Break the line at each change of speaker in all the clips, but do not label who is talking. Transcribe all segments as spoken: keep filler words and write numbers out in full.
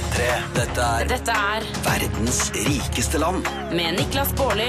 tre. Dette er
Dette er
verdens rikeste land.
med Niklas Baarli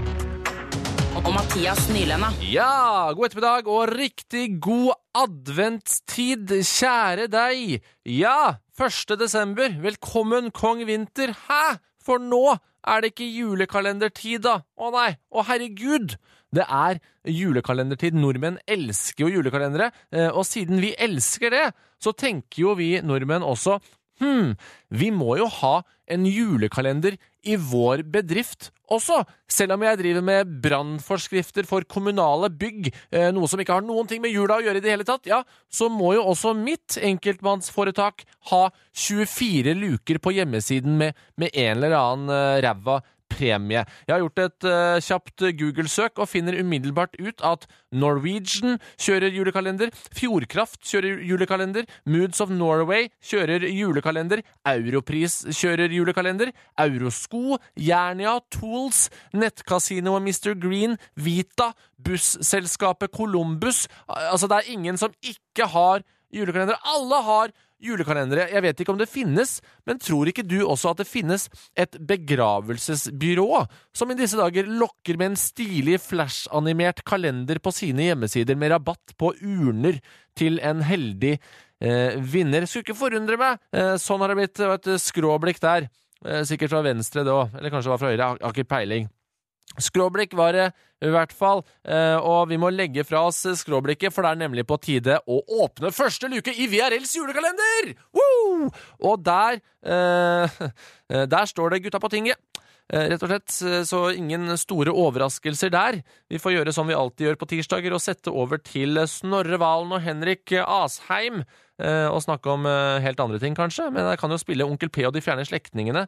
og Mathias Nylenda.
Ja, god ettermiddag og riktig god adventstid, kjære deg. Ja, første desember. Velkommen, kong Vinter. Hæ? For nå er det ikke julekalendertid da. Å nei, å herregud. Det er julekalendertid. Nordmenn elsker jo julekalendere, og siden vi elsker det, så tenker jo vi nordmenn også, hm, vi må jo ha en julekalender i vår bedrift også, selv om jeg driver med brannforskrifter for kommunale bygg, noe som ikke har noen ting med jula å gjøre i det hele tatt, ja, så må jo også mitt enkeltmannsforetak ha tjuefire luker på hjemmesiden med, med en eller annen ræva premie. Jeg har gjort et uh, kjapt Google-søk og finner umiddelbart ut at Norwegian kjører julekalender, Fjordkraft kjører julekalender, Moods of Norway kjører julekalender, Europris kjører julekalender, Eurosko, Jernia, Tools, Nettkasino og mister Green, Vita, busselskapet Columbus. Altså, det er ingen som ikke har julekalender. Alle har julekalendere. Jeg vet ikke om det finnes, men tror ikke du også at det finnes et begravelsesbyrå som i disse dager lokker med en stilig flash-animert kalender på sine hjemmesider med rabatt på urner til en heldig eh, vinner? Skulle ikke forundre meg. Eh, sånn har det blitt et skråblikk der. Eh, sikkert fra venstre det også, eller kanskje det var fra høyre. Jeg har ikke peiling. Skråblikk var det i hvert fall, og vi må legge fra oss skråblikket, for det er nemlig på tide å åpne første luke i V R L's julekalender! Woo! Og der, eh, der står det gutta på tinget. Rett og slett, så ingen store overraskelser der. Vi får gjøre som vi alltid gjør på tirsdager, og sette over til Snorre Valen og Henrik Asheim, og snakke om helt andre ting kanskje, men jeg kan jo spille Onkel P og de fjerne slektningene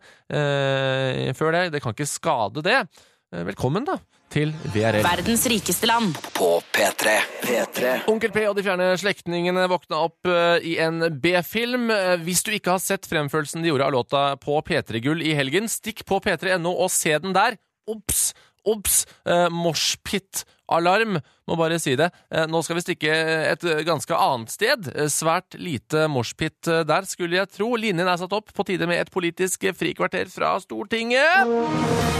eh, før det. Det kan ikke skade det. Velkommen da til V R L.
Verdens rikeste land.
På P tre. P tre.
Onkel P og de fjerne slektningene våkna opp uh, i en B-film. Uh, hvis du ikke har sett fremførelsen de gjorde av låta på P tre-gull i helgen, stikk på P tre punktum no og se den der. Ops, ops, uh, moshpit-alarm, må bare si det. Uh, nå skal vi stikke et ganske annet sted. Uh, svært lite moshpit uh, der, skulle jeg tro. Linjen er satt opp på tide med et politisk frikvarter fra Stortinget.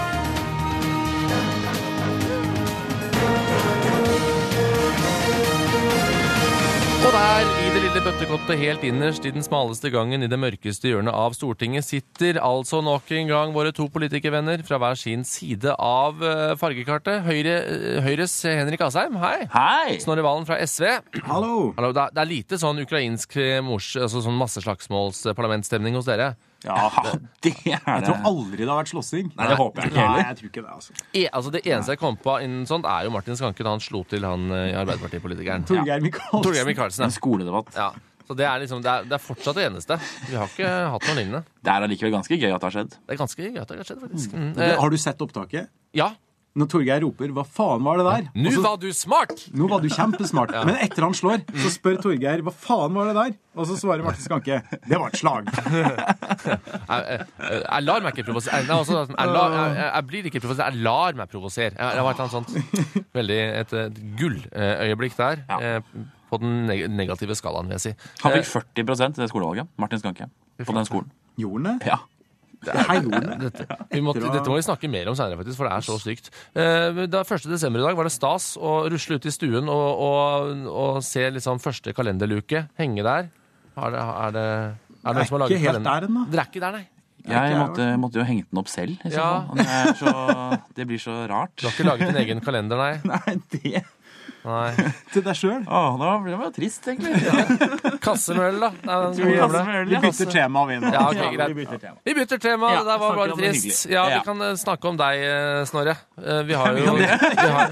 Og der, i det lille bøttekottet helt innerst i den smaleste gangen i det mørkeste hjørnet av Stortinget, sitter altså nok en gang våre to politikervenner fra hver sin side av fargekartet. Høyre, Høyres Henrik Asheim, hei.
Hei!
Snorre Valen fra S V.
Hallo!
Hallo, det er, det er lite sånn ukrainsk mors, altså sånn masseslagsmålsparlamentstemning hos dere.
Ja, det er det.
Jeg tror aldri det har vært slåssing.
Nei, det håper jeg ikke heller.
Nei, jeg tror ikke det, altså.
E, altså det eneste jeg kom på innen sånt er jo Martin Skanken. Han slo til han i Arbeiderpartipolitikeren.
Torgeir Micaelsen.
Torgeir Micaelsen,
En skoledebatt.
ja. Så det er liksom, det er, det er fortsatt det eneste. Vi har ikke hatt noe lignende.
Det er allikevel ganske gøy at det har skjedd.
Det er ganske gøy at det har skjedd, faktisk. Mm.
Det- Har du sett opptaket?
Ja.
Når Torgeir roper, hva faen var det der?
Nå
Og så-
var du smart!
Nå var du kjempesmart. Men etter han slår, så spør Torgeir, hva faen var det der? Og så svarer Martin Skanke, det var et slag.
Jeg, jeg, jeg lar meg ikke provosere. Nei, altså, jeg, lar- jeg, jeg blir ikke provosert. Jeg lar meg provosere. Jeg- Det var et eller annet sånt veldig et, et gulløyeblikk der.
Ja.
eh, På den neg- negative skalaen, vil jeg si.
Han
Eh,
fikk førti prosent i det skolevalget, Martin Skanke, på den skolen.
Gjorde det?
Ja.
Hei, gjorde det?
Dette, vi måtte, dette må vi snakke mer om senere, faktisk, for det er så stygt. Eh, da første desember i dag var det stas å rusle ut i stuen og, og, og se liksom første kalenderluke henge der. Er det, er det, er det noen som har
ikke
laget
helt
kalender?
der ennå.
Dere er ikke der, nei.
Jeg måtte, måtte jo henge den opp selv, i så
Ja.
fall. Det, er så, det blir så rart.
Du har ikke laget din egen kalender, nei?
Nei, det
Nei.
til deg selv.
Åh, da blir det jo trist, egentlig.
Kassemøll, da. Nei, den skal vi gjøre det.
Kassemøll,
Vi
ja.
bytter tema, vi nå.
Ja, ok, greit.
Vi bytter tema.
Vi bytter tema,
Ja,
det der var
snakker
bare
om noe
trist.
hyggelig.
Ja, vi
Ja.
kan eh, snakke om deg, eh, Snorre. Eh, Vi har jo
kan
vi har,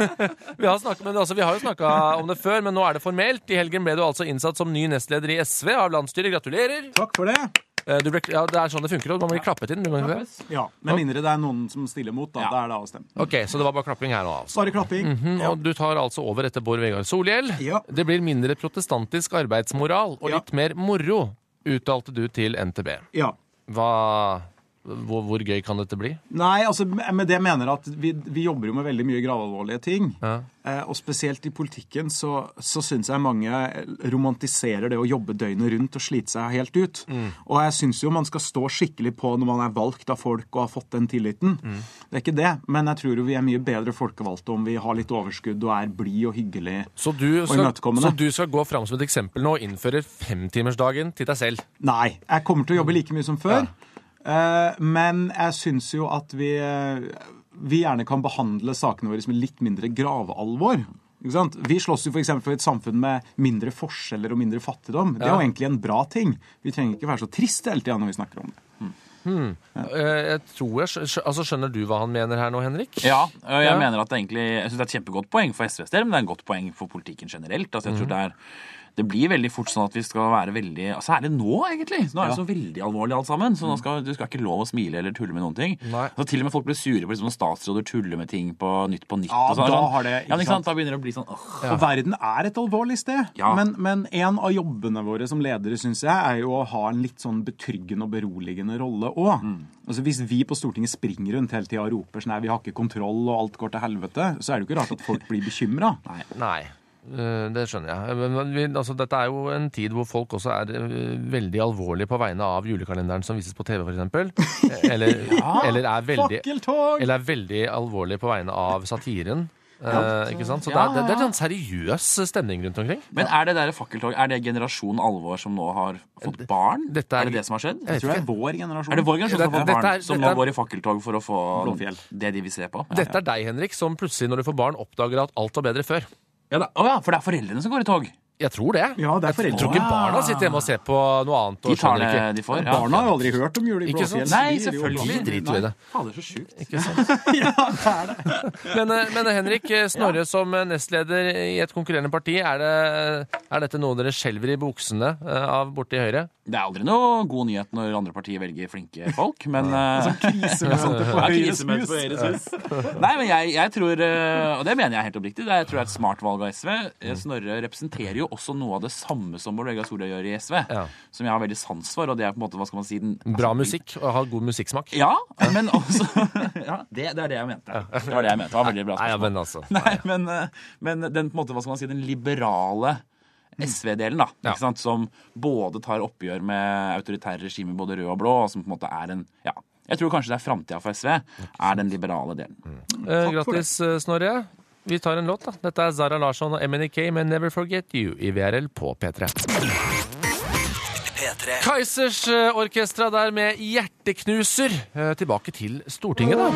vi har snakket, men altså, vi har jo snakket om det før, men nå er det formelt. I helgen ble du altså innsatt som ny nestleder i S V av landsstyret. Gratulerer!
Takk for det.
Eh, Du ble, ja, det er sånn det funker, og man blir klappet inn. blir man ikke det?
Ja, med mindre det er noen som stiller mot, da, da er det avstemt.
Ok, så det var bare klapping her nå, altså.
Bare klapping.
Mhm,
Ja.
Og du tar altså over etter Bård Vegar Solhjell.
Ja.
Det blir mindre protestantisk arbeidsmoral og
Ja.
litt mer moro, uttalte du til N T B.
Ja.
Hva, Hvor, hvor gøy kan dette bli?
Nei, altså med det mener jeg at vi, vi jobber jo med veldig mye gravalvorlige ting.
Ja.
Eh, og spesielt i politikken så, så synes jeg mange romantiserer det å jobbe døgnet rundt og slite seg helt ut. Mm. Og jeg synes jo man skal stå skikkelig på når man er valgt av folk og har fått den tilliten. Mm. Det er ikke det, men jeg tror jo vi er mye bedre folkevalgte om vi har litt overskudd og er blid og hyggelig
så du
og
skal,
imøtekommende.
Så du skal gå frem som et eksempel nå og innføre femtimersdagen til deg selv?
Nei, jeg kommer til å jobbe like mye som før. Ja. Uh, men jeg synes jo at vi, uh, vi gjerne kan behandle sakene våre med litt mindre gravalvor. Ikke sant? Vi slåss jo for eksempel for et samfunn med mindre forskjeller og mindre fattigdom. Det er jo egentlig en bra ting. Vi trenger ikke være så trist hele tiden når vi snakker om det. Hmm.
Hmm. Ja. Jeg tror jeg, altså Skjønner du hva han mener her nå, Henrik?
Ja, og jeg
ja.
mener at det egentlig, jeg synes det er et kjempegodt poeng for S V's del, men det er en godt poeng for politikken generelt. Altså jeg tror det er Det blir veldig fort sånn at vi skal være veldig, altså er det nå egentlig? Nå er det så veldig alvorlig alt sammen, så nå skal, du skal ikke lov å smile eller tulle med noen ting. Så til og med folk blir sure på liksom, når statsråder tuller med ting på Nytt på Nytt.
Ja,
og sånn,
da
sånn.
har det, ikke
ja, ikke sant?
sant?
Da begynner det å bli sånn, åh.
Ja. Og verden er et alvorlig sted.
Ja.
Men, men en av jobbene våre som ledere, synes jeg, er jo å ha en litt sånn betryggende og beroligende rolle også. Mm. Altså hvis vi på Stortinget springer rundt hele tiden og roper sånn, nei, vi har ikke kontroll og alt går til helvete, så er det jo ikke rart at folk blir bekymret.
Nei. Nei. Det skjønner jeg. Men vi, altså, dette er jo en tid hvor folk også er uh, veldig alvorlige på vegne av julekalenderen som vises på T V, for eksempel. Eller, ja, eller, er veldig, eller er veldig alvorlige på vegne av satiren. Uh, ikke sant? Så ja. det, er, det er en seriøs stemning rundt omkring.
Men er det der fakkeltog, er det generasjon alvor som nå har fått barn? Er, er det det som har skjedd?
Jeg, jeg tror det er vår generasjon.
Er det vår generasjon som har fått barn,
er,
som nå går i fakkeltog for å få Blåfjell. Det de vil se på?
Ja, dette er deg, Henrik, som plutselig når du får barn oppdager at alt var bedre før.
Ja, da, å ja, for det er foreldrene som går i tog.
Jeg tror det.
Ja, det er foreldre.
Jeg tror ikke barna sitter hjemme og ser på noe annet.
De tar det de får. Ja.
Barna har jo aldri hørt om jul i Blåfjell.
Nei, selvfølgelig.
De driter i det.
Faen, det er så sjukt.
Ikke sant?
Ja, det er det.
Men, men Henrik, Snorre som nestleder i et konkurrerende parti, er, det, er dette noe dere skjelver i buksene av borte i Høyre?
Det er aldri noe god nyhet når andre partier velger flinke folk, men...
Altså krisemøte på Høyres hus.
Nei, men jeg, jeg tror, og det mener jeg helt oppriktig, jeg tror det er et smart valg av S V. Snorre representerer jo også noe av det samme som Bård Vegar Solhjell gjør i S V, ja. Som jeg har veldig sans for, og det er på en måte, hva skal man si... Den,
bra musikk, og ha god musikksmak.
Ja, men også... ja, det, det er det jeg mente. Det var det jeg mente, det var veldig bra spørsmål.
Nei, men altså.
Nei, men, men den, på en måte, hva skal man si, den liberale... S V-delen da, ikke sant? Som både tar oppgjør med autoritære regimer, både rød og blå, og som på en måte er en, ja, jeg tror kanskje det er fremtiden for S V, er den liberale delen.
Mm. Eh, grattis, Snorre. Vi tar en låt da. Dette er Zara Larsson og M N E K med Never Forget You i V R L på P tre. P tre. Kaizers orkestra der med hjerteknuser. Eh, tilbake til Stortinget da.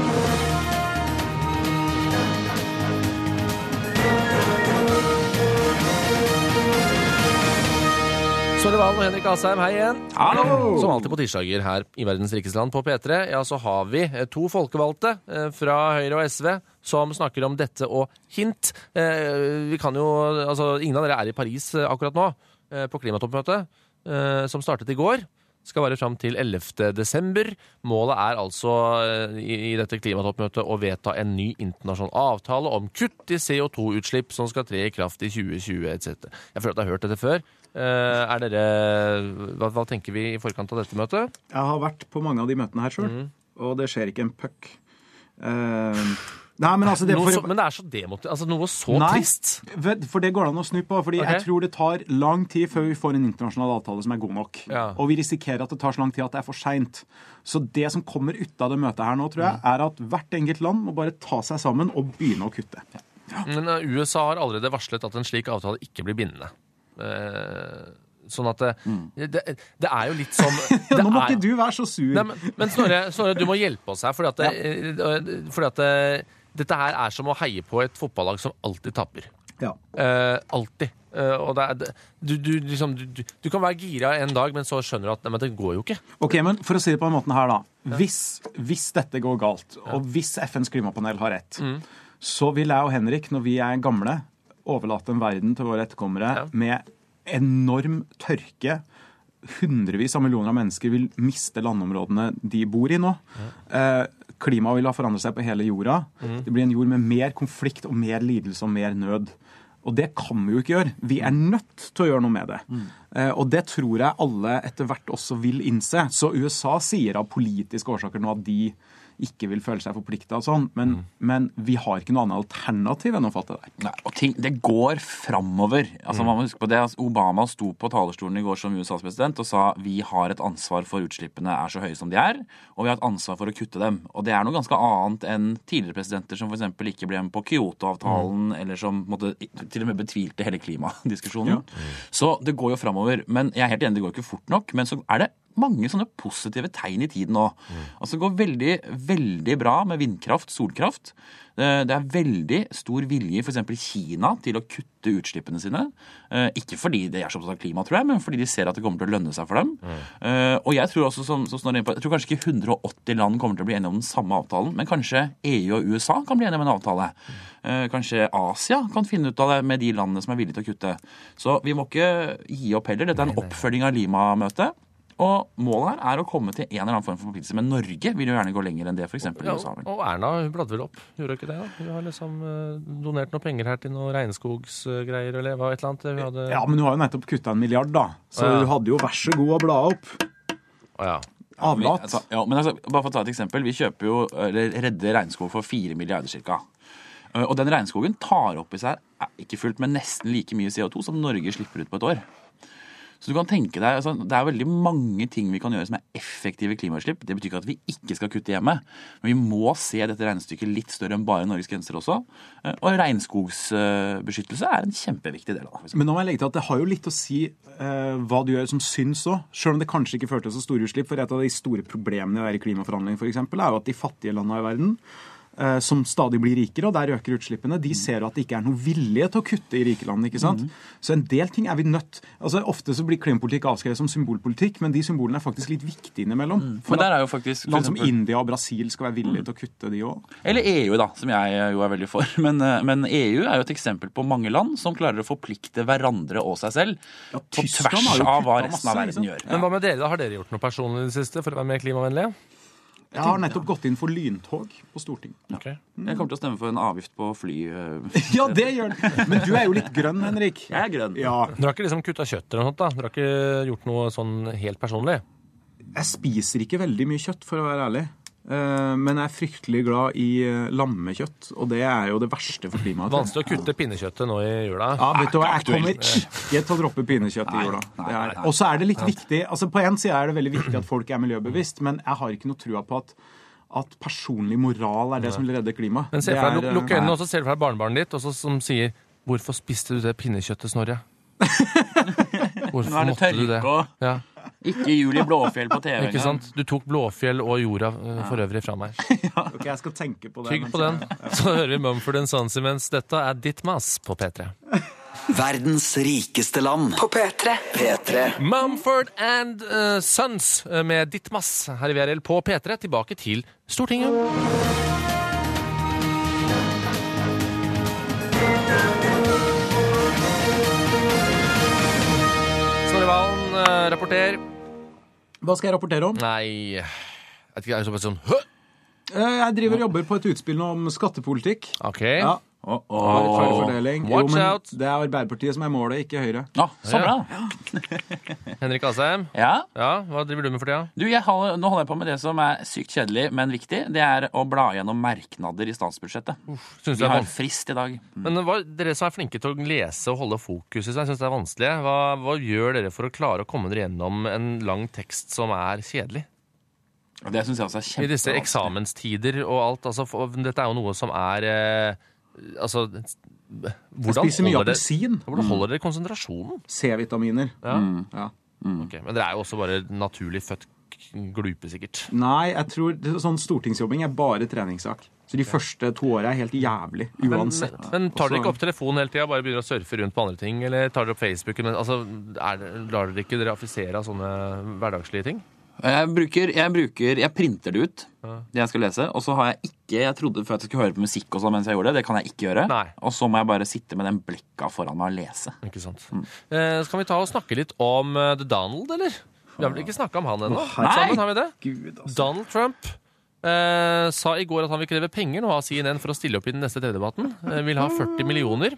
Snorre Valen og Henrik Asheim, hei igjen.
Hallo!
Som alltid på tirsdager her i Verdens rikeste land på P tre, ja, så har vi to folkevalgte fra Høyre og S V som snakker om dette og hint. Vi kan jo, altså ingen av dere er i Paris akkurat nå, på klimatoppmøtet, som startet i går. Skal være frem til ellevte desember. Målet er altså i, i dette klimatoppmøtet å vedta en ny internasjonal avtale om kutt i C O to utslipp som skal tre i kraft i tjue tjue et cetera. Jeg føler at jeg har hørt dette før. Uh, er dere, hva, hva tenker vi i forkant av dette møtet?
Jeg har vært på mange av de møtene her selv, mm. og det skjer ikke en puck. Uh, nei, men, altså det,
for,
så,
men det er så demotivert, altså noe så nei, trist.
For det går an å snu på, fordi okay. jeg tror det tar lang tid før vi får en internasjonal avtale som er god nok. Ja. Og vi risikerer at det tar så lang tid at det er for sent. Så det som kommer ut av det møtet her nå, tror jeg, mm. er at hvert enkelt land må bare ta seg sammen og begynne å kutte.
Ja. Men uh, U S A har allerede varslet at en slik avtale ikke blir bindende. Uh, sånn at det, mm. det, det er jo litt som
ja, nå må er, ikke du være så sur.
Nei, men, men Snorre, Snorre, du må hjelpe oss her, fordi at, det, ja. fordi at det, dette her er som å heie på et fotballag som alltid tapper.
Ja.
Uh, alltid. Uh, og det er, du, du, liksom, du, du kan være gira en dag, men så skjønner du at nei, men det går jo ikke.
Ok, men for å si det på en måte her da. Hvis, hvis dette går galt, og hvis F N's klimapanel har rett, mm. så vil jeg og Henrik, når vi er gamle, overlate en verden til våre etterkommere ja. med enorm tørke. Hundrevis av millioner av mennesker vil miste landområdene de bor i nå. Ja. Eh, klimaet vil ha forandret seg på hele jorda. Mm. Det blir en jord med mer konflikt og mer lidelse og mer nød. Og det kan vi jo ikke gjøre. Vi er nødt til å gjøre noe med det. Mm. Eh, og det tror jeg alle etter hvert også vil innse. Så U S A sier av politiske årsaker nå at de ikke vil føle seg forpliktet og sånn, men, mm. men vi har ikke noe annet alternativ enn å fatte det.
Nei, og ting, det går fremover. Altså, mm. man må huske på det. Altså, Obama sto på talerstolen i går som U S A's president og sa vi har et ansvar for utslippene er så høye som de er, og vi har et ansvar for å kutte dem. Og det er noe ganske annet enn tidligere presidenter som for eksempel ikke ble med på Kyoto-avtalen, mm. eller som måtte, til og med betvilte hele klimadiskusjonen. Ja. Mm. Så det går jo fremover. Men jeg er helt enig, det går ikke fort nok, men så er det mange sånne positive tegn i tiden nå. Mm. Altså det går veldig, veldig bra med vindkraft, solkraft. Det er veldig stor vilje for eksempel i Kina til å kutte utslippene sine. Ikke fordi det er så opptatt av klima, tror jeg, men fordi de ser at det kommer til å lønne seg for dem. Mm. Og jeg tror også, som, som jeg tror kanskje ikke hundre og åtti land kommer til å bli enige om den samme avtalen, men kanskje E U og U S A kan bli enige om en avtale. Mm. Kanskje Asia kan finne ut av det med de landene som er villige til å kutte. Så vi må ikke gi opp heller. Dette er en oppfølging av Lima-møtet. Og målet her er å komme til en eller annen form for forpliktelse. Men Norge vil jo gjerne gå lenger enn det, for eksempel i U S A.
Ja, og Erna, hun bladde vel opp, gjorde ikke det? Da? Hun har liksom uh, donert noen penger her til noen regnskogsgreier, eller hva et eller annet. Hun hadde...
Ja, men hun har jo nettopp kuttet en milliard, da. Så ja. Hun hadde jo vær så god å bla opp.
Å ja.
Avlat.
Altså, ja, men altså, bare for å ta et eksempel. Vi kjøper jo, eller redder regnskog for fire milliarder cirka. Og den regnskogen tar opp i seg, ikke fullt, men nesten like mye C O to som Norge slipper ut på et år. Så du kan tenke deg, altså, det er veldig mange ting vi kan gjøre som er effektive klimautslipp. Det betyr ikke at vi ikke skal kutte hjemme, men vi må se dette regnestykket litt større enn bare Norges grenser også. Og regnskogsbeskyttelse er en kjempeviktig del av det.
Men nå må jeg legge til at det har jo litt å si eh, hva du gjør som syns også, selv om det kanskje ikke fører til så store utslipp, for et av de store problemene i å være i klimaforhandlinger for eksempel, er jo at de fattige landene i verden, som stadig blir rikere, og der øker utslippene, de ser at det ikke er noe vilje til å kutte i rike land, ikke sant? Mm. Så en del ting er vi nødt. Altså, ofte så blir klimapolitikk avskrevet som symbolpolitikk, men de symbolene er faktisk litt viktige innimellom. Mm.
For men der er jo faktisk...
Land som India og Brasil skal være villige mm. til å kutte de også.
Eller E U da, som jeg jo er veldig for. Men, men E U er jo et eksempel på mange land som klarer å forplikte hverandre og seg selv ja, på tvers av hva resten av verden gjør.
Men hva med dere da? Har dere gjort noe personlig i det siste for å være mer klimavennlige?
Jeg har nettopp gått inn for lyntog på Stortinget.
Okay.
Mm. Jeg kommer til å stemme for en avgift på fly.
Ja, det gjør det. Men du er jo litt grønn, Henrik.
Jeg er grønn.
Ja.
Dere har ikke liksom kuttet kjøtt eller noe sånt da? Dere har ikke gjort noe sånn helt personlig?
Jeg spiser ikke veldig mye kjøtt, for å være ærlig. Men jeg er fryktelig glad i lammekjøtt, og det er jo det verste for klimaet.
Vanskelig å kutte pinnekjøttet nå i jula.
Ja, vet du hva, jeg kommer ikke til å droppe pinnekjøtt i jula. Og så er det litt viktig, altså på en side er det veldig viktig at folk er miljøbevisst, men jeg har ikke noe trua på at at personlig moral er det som vil redde klimaet.
Men se for deg, lukk øynene, og så ser du for deg barnebarnet ditt, og så som sier, hvorfor spiste du det pinnekjøttet, Snorre? Hvorfor måtte du det? Ja.
Ikke Julie Blåfjell på T V.
Ikke sant? Du tok Blåfjell og jorda uh, for øvrig fra meg.
Ja. Ok, jeg skal tenke på det.
Tygg på den. Så hører vi Mumford and Sons imens. Dette er Ditt Mas på P tre.
Verdens rikeste land på P tre. P tre.
Mumford and uh, Sons med Ditt Mas her i V R L på P tre. Tilbake til Stortinget. Snorre Valen, uh, rapporter.
Hva skal jeg rapportere om?
Nei, jeg vet ikke, jeg er så bare sånn Hø!
Jeg driver og jobber på et utspill om skattepolitikk.
Ok.
Ja.
Oh, oh.
Fordeling.
Watch
jo,
out.
Det er Arbeiderpartiet som er målet, ikke Høyre.
Ja, så bra.
Ja. Henrik Asheim.
Ja?
Ja, hva driver du med for tida?
Du, jeg holder, nå holder jeg på med det som er sykt kjedelig, men viktig. Det er å bla gjennom merknader i statsbudsjettet.
Uff, synes
Vi
har
vans- frist i dag.
Mm. Men hva, dere som er flinke til å lese og holde fokus, jeg synes det er vanskelig. Hva, hva gjør dere for å klare å komme dere gjennom en lang tekst som er kjedelig?
Det synes jeg også er kjempe.
I disse eksamenstider og alt, altså, for, dette er jo noe som er... Eh, altså... Hvordan
spiser mye
holder,
appelsin.
dere, hvordan holder dere konsentrasjonen?
C-vitaminer.
Ja.
Mm. Ja.
Mm. Okay, men dere er jo også bare naturlig født glupe, sikkert.
Nei, jeg tror det, sånn stortingsjobbing er bare treningssak. Så de første to årene er helt jævlig, uansett.
Men, men tar dere ikke opp telefonen hele tiden, bare begynner å surfe rundt på andre ting, eller tar dere opp Facebook? Altså, er, lar dere ikke dere affisere av sånne hverdagslige ting?
Jeg bruker, jeg bruker, jeg printer det ut, det jeg skal lese, og så har jeg ikke, jeg trodde før at jeg skulle høre på musikk og sånn mens jeg gjorde det, det kan jeg ikke gjøre.
Nei.
Og så må jeg bare sitte med den blekka foran meg og lese.
Ikke sant. Mm. Eh, skal vi ta og snakke litt om uh, The Donald, eller? Vi har vel ikke snakket om han ennå?
Nei!
Sammen har vi det?
Gud, altså.
Donald Trump, eh, sa i går at han vil kreve penger nå av C N N for å stille opp i den neste T V-debatten. Eh, vil ha førti millioner.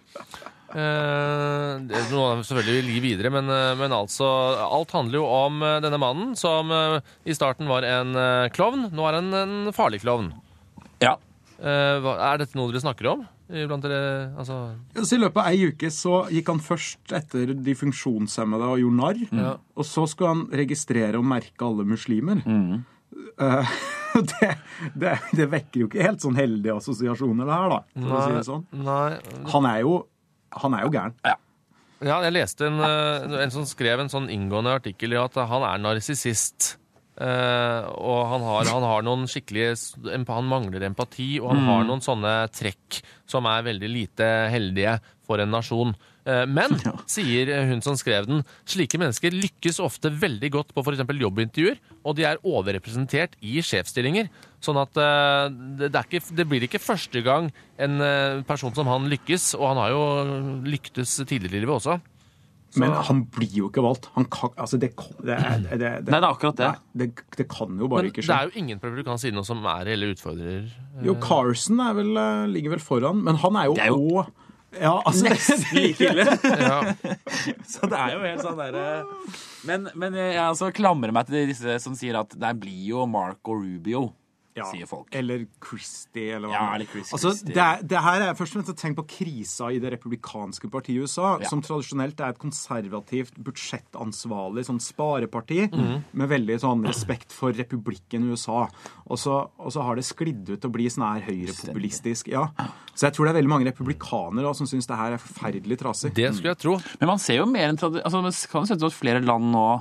Eh, det er noe han selvfølgelig vil gi videre, men, eh, men altså, alt handler jo om eh, denne mannen som eh, i starten var en eh, klovn. Nå er han en farlig klovn.
Ja.
Eh, hva, er dette noe dere snakker om? Blant dere, altså...
Så I løpet av ei uke så gikk han først etter de funksjonshemmede og gjorde narr.
Ja.
Og så skulle han registrere og merke alle muslimer.
Mm.
Uh, det, det, det vekker jo ikke helt sånn heldige assosiasjoner det her, da. For
Nei,
å si det sånn.
Nei.
Han er jo, han er jo gæren.
Ja.
Ja, jeg leste en, en som skrev en sånn inngående artikkel i at han er narsissist. Uh, og han har, han har noen skikkelige han mangler empati, og han mm. har noen sånne trekk som er veldig lite heldige for en nasjon. Uh, men, ja. sier hun som skrev den, slike mennesker lykkes ofte veldig godt på for eksempel jobbintervjuer, og de er overrepresentert i sjefsstillinger. Sånn at uh, det, det, er ikke, det blir ikke første gang en uh, person som han lykkes, og han har jo lyktes tidligere i livet også. Så.
Men han blir jo ikke valgt. Han kan, altså det, det, det, det,
Nei, det er akkurat det.
Det, det kan jo bare
Men
ikke skje.
Det er jo ingen på republikansk side nå som er reelle utfordrer.
Jo, Carson er vel, ligger vel foran, men han er jo,
det er jo
også... Ja, altså,
nesten like ille.
Ja.
Så det er jo helt sånn der... Men, men jeg altså klamrer meg til disse som sier at det blir jo Marco Rubio. Ja, sier folk.
Eller Christie, eller hva.
Ja, eller Chris
altså,
Christie.
det, er, det her er først og fremst et tegn på krisa i det republikanske partiet i U S A,
ja.
som tradisjonelt er et konservativt, budsjettansvarlig sånn spareparti,
mm.
med veldig sånn respekt for republikken i U S A. Og så, og så har det sklidd ut til å bli sånn her høyrepopulistisk. Ja. Så jeg tror det er veldig mange republikanere som synes det her er forferdelig trasig.
Det skulle jeg tro.
Men man ser jo mer enn tradi- altså, man kan jo sette at flere land nå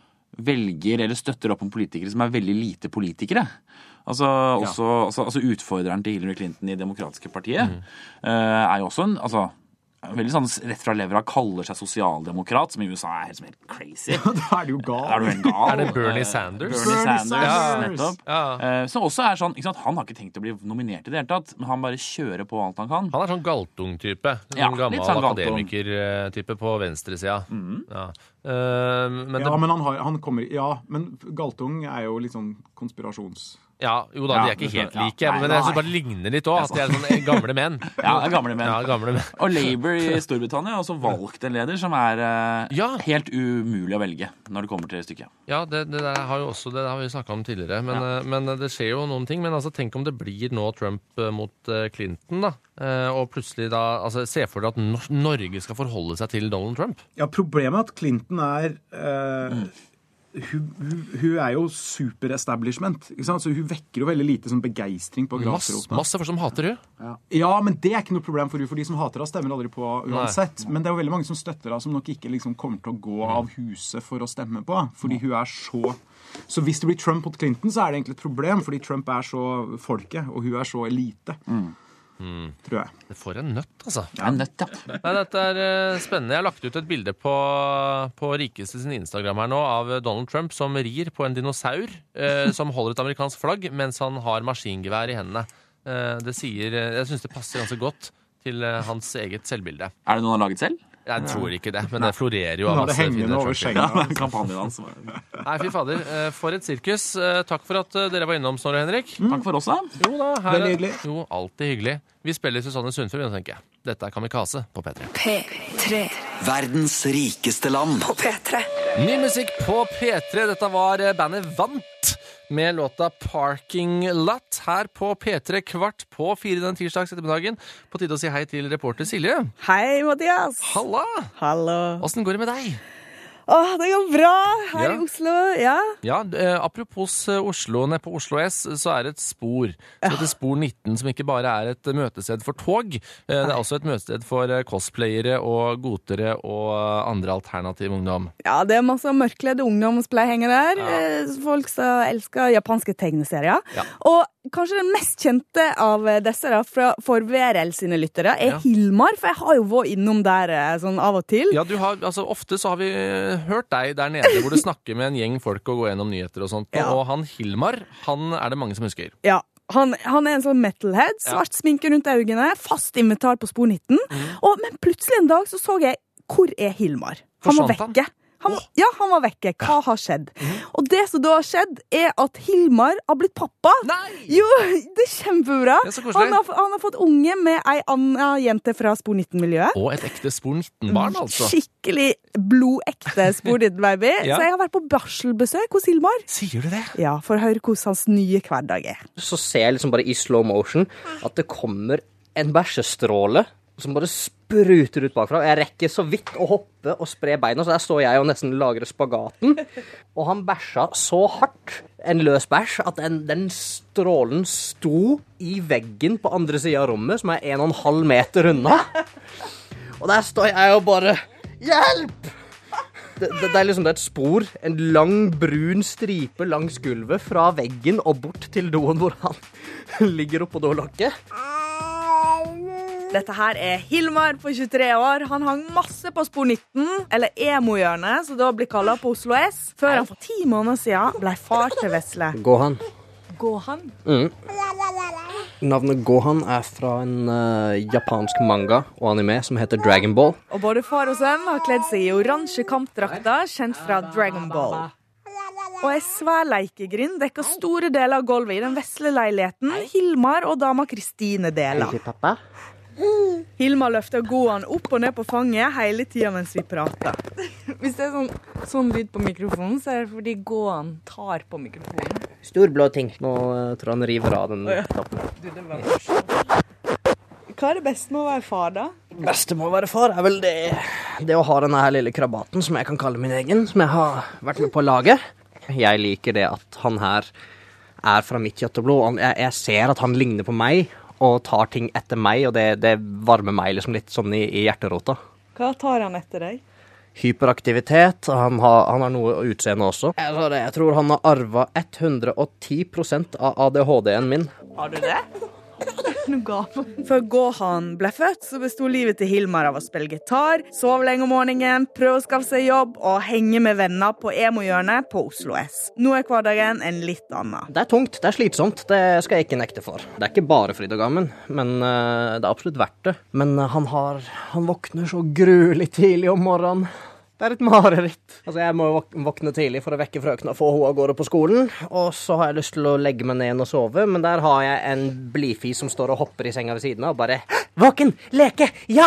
velger eller støtter opp om politikere som er veldig lite politikere. Altså, også, ja. altså, altså utfordreren til Hillary Clinton i Demokratiske partiet mm. uh, er jo også en, altså, veldig sånn rett fra levra kaller seg sosialdemokrat, som i U S A er helt, som helt crazy.
Ja, da er det jo gal.
Er, du helt gal.
Er det Bernie Sanders?
Bernie, Bernie Sanders,
Sanders.
nettopp.
Ja.
Uh, som også er sånn, ikke sant, han har ikke tenkt å bli nominert i det hele tatt, men han bare kjører på alt han kan.
Han er sånn Galtung-type. Sånn
Ja,
gammel
litt sånn
akademiker-type på venstresida.
Mm.
Ja. Uh, men
ja,
det...
men han, har, han kommer... Ja, men Galtung er jo litt sånn konspirasjons...
Ja, jo da,
Ja,
de er ikke
det-
helt
ja,
like,
nei,
men jeg
nei.
synes bare det ligner litt også, at de er sånne gamle menn.
Ja, det er gamle menn.
Ja, gamle menn.
Og Labour i Storbritannia har også valgt en leder som er uh,
Ja.
helt umulig å velge når det kommer til stykket.
Ja, det, det der har jo også, det har vi snakket om tidligere, men,
Ja.
eh, men det skjer jo noen ting. Men altså, tenk om det blir nå Trump eh, mot eh, Clinton, da. Eh, og plutselig da, altså, se for deg at Nor- Norge skal forholde seg til Donald Trump.
Ja, problemet er at Clinton er... Eh, hun, hun, hun er jo super-establishment, ikke sant? Så hun vekker jo veldig lite sånn begeistring på
Masse,
grasrota.
masse folk som hater hun.
Ja, men det er ikke noe problem for hun, for de som hater henne stemmer aldri på uansett. Men det er jo veldig mange som støtter henne, som nok ikke liksom kommer til å gå av huset for å stemme på, fordi hun er så... Så hvis det blir Trump mot Clinton, så er det egentlig et problem, fordi Trump er så folket, og hun er så elite. Mm. Tror jeg.
Det får en nøtt, altså.
Ja, nødt, ja.
Nei, dette er eh, spennende. Jeg har lagt ut et bilde på, på Rikeste sin Instagram her nå av Donald Trump som rir på en dinosaur eh, som holder et amerikansk flagg mens han har maskingevær i hendene. Eh, det sier, jeg synes det passer ganske godt til eh, hans eget selvbilde.
Er det noe han har laget selv?
Jeg tror ikke det, men det florerer jo av
Nå er det
masse
hengende
fine
over
skjorter.
skjengen.
Kampanjen hans.
Nei, fy fader. Eh, For et sirkus. Eh, Takk for at eh, dere var innom, Snorre og Henrik.
Takk for oss, da.
Jo da, her
Veldig
er-
hyggelig.
Jo, alltid hyggelig. Vi spiller Susanne Sundfjord, og tenker jeg. Dette er Kamikaze på P tre.
P tre. Verdens rikeste land. På P tre.
Ny musikk på P tre. Dette var eh, bandet Vant med låta Parking Lot her på P tre kvart på fire den tirsdags ettermiddagen. På tide å si hei til reporter Silje.
Hei, Mathias.
Halla!
Hallo.
Hvordan går det med deg?
Åh, det går bra her
Ja.
i Oslo, ja.
Ja, eh, apropos eh, Oslo, nede på Oslo S, så er det et spor. Så det er spor nitten, som ikke bare er et møtested for tog. Eh, det er også et møtested for eh, cosplayere og gotere og eh, andre alternativ ungdom.
Ja, det er masse mørkledde ungdomspleiehengere der.
Ja.
Eh, Folk som elsker japanske tegneserier.
Ja.
Og kanskje den mest kjente av disse da, fra for V R L sine lyttere, er
Ja.
Hilmar, for jeg har jo vært innom der eh, sånn av og til.
Ja, du har, altså ofte så har vi hørt deg der nede, hvor du snakker med en gjeng folk og går gjennom nyheter og sånt.
Ja.
Og han Hilmar, han er det mange som husker.
Ja, han, han er en sånn metalhead, svart sminke rundt øynene, fast invitar på spor nitten.
Mhm.
Og, men plutselig en dag så så jeg, hvor er Hilmar? Han var
Forsvant han?
vekke. Han, ja, han var vekke. Hva har skjedd? Mm. Og det som da har skjedd, er at Hilmar har blitt pappa.
Nei!
Jo, det er kjempebra.
Det er så koselig.
Han har, han har fått unge med ei annen jente fra Spor nitten-miljøet.
Og et ekte Spor nitten-barn, altså.
Skikkelig blodekte Spor nitten-baby.
Ja.
Så jeg har vært på barselbesøk hos Hilmar.
Sier du det?
Ja, for å høre hvordan hans nye hverdag er.
Så ser jeg liksom bare i slow motion at det kommer en bæsjestråle som bare spruter ut bakfra. Jeg rekker så vidt å hoppe og spre beina, så der står jeg og nesten lagrer spagaten. Og han bæsja så hardt, en løs bæsj, at den, den strålen sto i veggen på andre siden av rommet, som er en og en halv meter unna. Og der står jeg og bare, hjelp! Det, det, det er liksom det er et spor, en lang brun stripe langs gulvet fra veggen og bort til doen hvor han ligger oppå dolokket.
Dette her er Hilmar på tjuetre år. Han hang masse på Spor nitten, eller emo-hjørnet, så da blir kallet på Oslo S, før han for ti måneder siden ble far til Vesle.
Gohan.
Gohan?
Mm. Navnet Gohan er fra en uh, japansk manga og anime som heter Dragon Ball.
Og både far og sønn har kledd seg i oransje kampdrakter, kjent fra Dragon Ball. Og en svær lekegrind dekker store deler av gulvet i den vesle leiligheten Hilmar og dama Kristine deler.
Hei, pappa.
Hilmar løfter Gohan opp og ned på fanget hele tiden mens vi prater. Hvis det er sånn, sånn lyd på mikrofonen, så er det fordi Gohan tar på mikrofonen.
Stor blå ting. Nå uh, tror han river av den toppen.
Du, det var Hva er det beste med å være far, da?
Det beste med å være far er vel det, det å ha denne her lille krabaten, som jeg kan kalle min egen, som jeg har vært med på å lage. Jeg liker det at han her er fra mitt kjøtt og blod. Jeg, jeg ser at han ligner på meg, og tar ting etter meg, og det, det varmer meg liksom litt sånn i, i hjerterota.
Hva tar han etter deg?
Hyperaktivitet, han har, han har noe utseende også. Jeg, jeg tror han har arvet hundre og ti prosent av A D H D-en min.
Har du det? Før Gohan ble født, så bestod livet til Hilmar av å spille gitar, sove lenge om morgenen, prøve å skaffe seg jobb og henge med venner på emo-hjørnet på Oslo S. Nå er hverdagen en litt annen.
Det er tungt, det er slitsomt, det skal jeg ikke nekte for. Det er ikke bare fryd og gammen, men uh, det er absolutt verdt det. Men uh, han har, han våkner så gruelig tidlig om morgenen. Det er et mareritt. Altså, jeg må våkne tidlig for å vekke frøken og få henne av gårde på skolen. Og så har jeg lyst til å legge meg ned og sove, men der har jeg en blifis som står og hopper i senga ved siden av og bare «Våken! Leke! Ja!»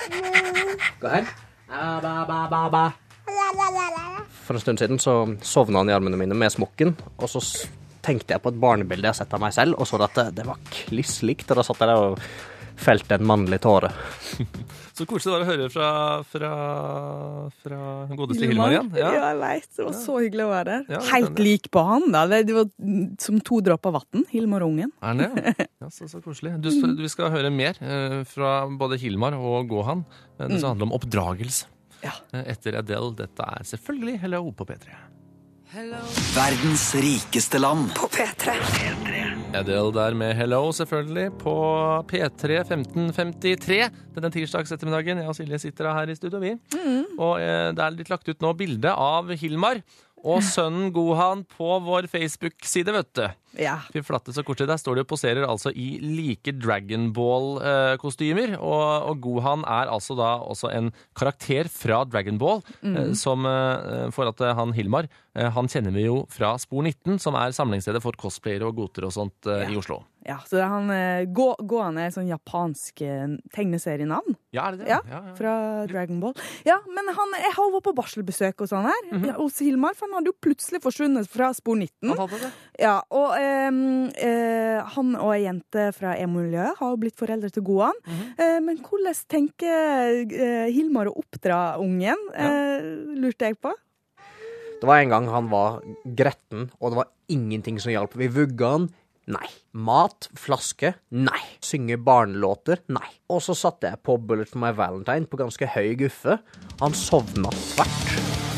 Gå her. Ba, ba, ba, ba. For en stund siden så sovna han i armene mine med smokken, og så tenkte jeg på et barnebilde jeg har sett av meg selv, og så at det, det var kliss likt, og da satt jeg der og felte en mannlig tåre.
Så koselig det var å høre fra, fra, fra godeste Hilmar igjen.
Ja. ja, jeg vet. Det var så hyggelig å være der.
Ja,
Helt lik på han, da. Det var som to dråper vatten, Hilmar og ungen.
Er det? Ja, så, så koselig. Du, vi skal høre mer eh, fra både Hilmar og Gohan. Det som handler om oppdragelse.
Ja.
Etter Adele. Dette er selvfølgelig Hello på P tre.
Hello. Verdens rikeste land
på P tre.
Adele der med Hello, selvfølgelig, på P tre femten femtitre denne tirsdags ettermiddagen. Jeg og Silje sitter her i studio, vi. Mm. Og eh, det er litt lagt ut nå bilde av Hilmar og sønnen Gohan på vår Facebook-side, vet du.
Ja.
Fy flatte så koselig. Der står det og poserer altså i like Dragon Ball-kostymer, og, og Gohan er altså da også en karakter fra Dragon Ball, mm. eh, som eh, for at han Hilmar, eh, han kjenner vi jo fra Spor nitten, som er samlingsstedet for cosplayere og goter og sånt eh,
ja.
i Oslo.
Ja, så han, Go, Gohan er sånn japansk tegneserienavn.
Ja, er det det?
Ja,
ja, ja.
fra Dragon Ball. Ja, men han, jeg har vært på barselbesøk og sånn her, mm-hmm. hos Hilmar, for han hadde jo plutselig forsvunnet fra Spor nitten.
Han hadde det.
Ja, og eh, eh, han og en jente fra emo-miljøet har jo blitt foreldre til Gohan. Mm-hmm. Eh, men hvordan tenker eh, Hilmar å oppdra ungen? Ja. Eh, lurte jeg på.
Det var en gang han var gretten, og det var ingenting som hjalp. Vi vugga han. Nei. Mat, flaske, nei. Synge barnelåter, nei. Og så satte jeg på Bullet for my Valentine på ganske høy guffe. Han sovna tvert.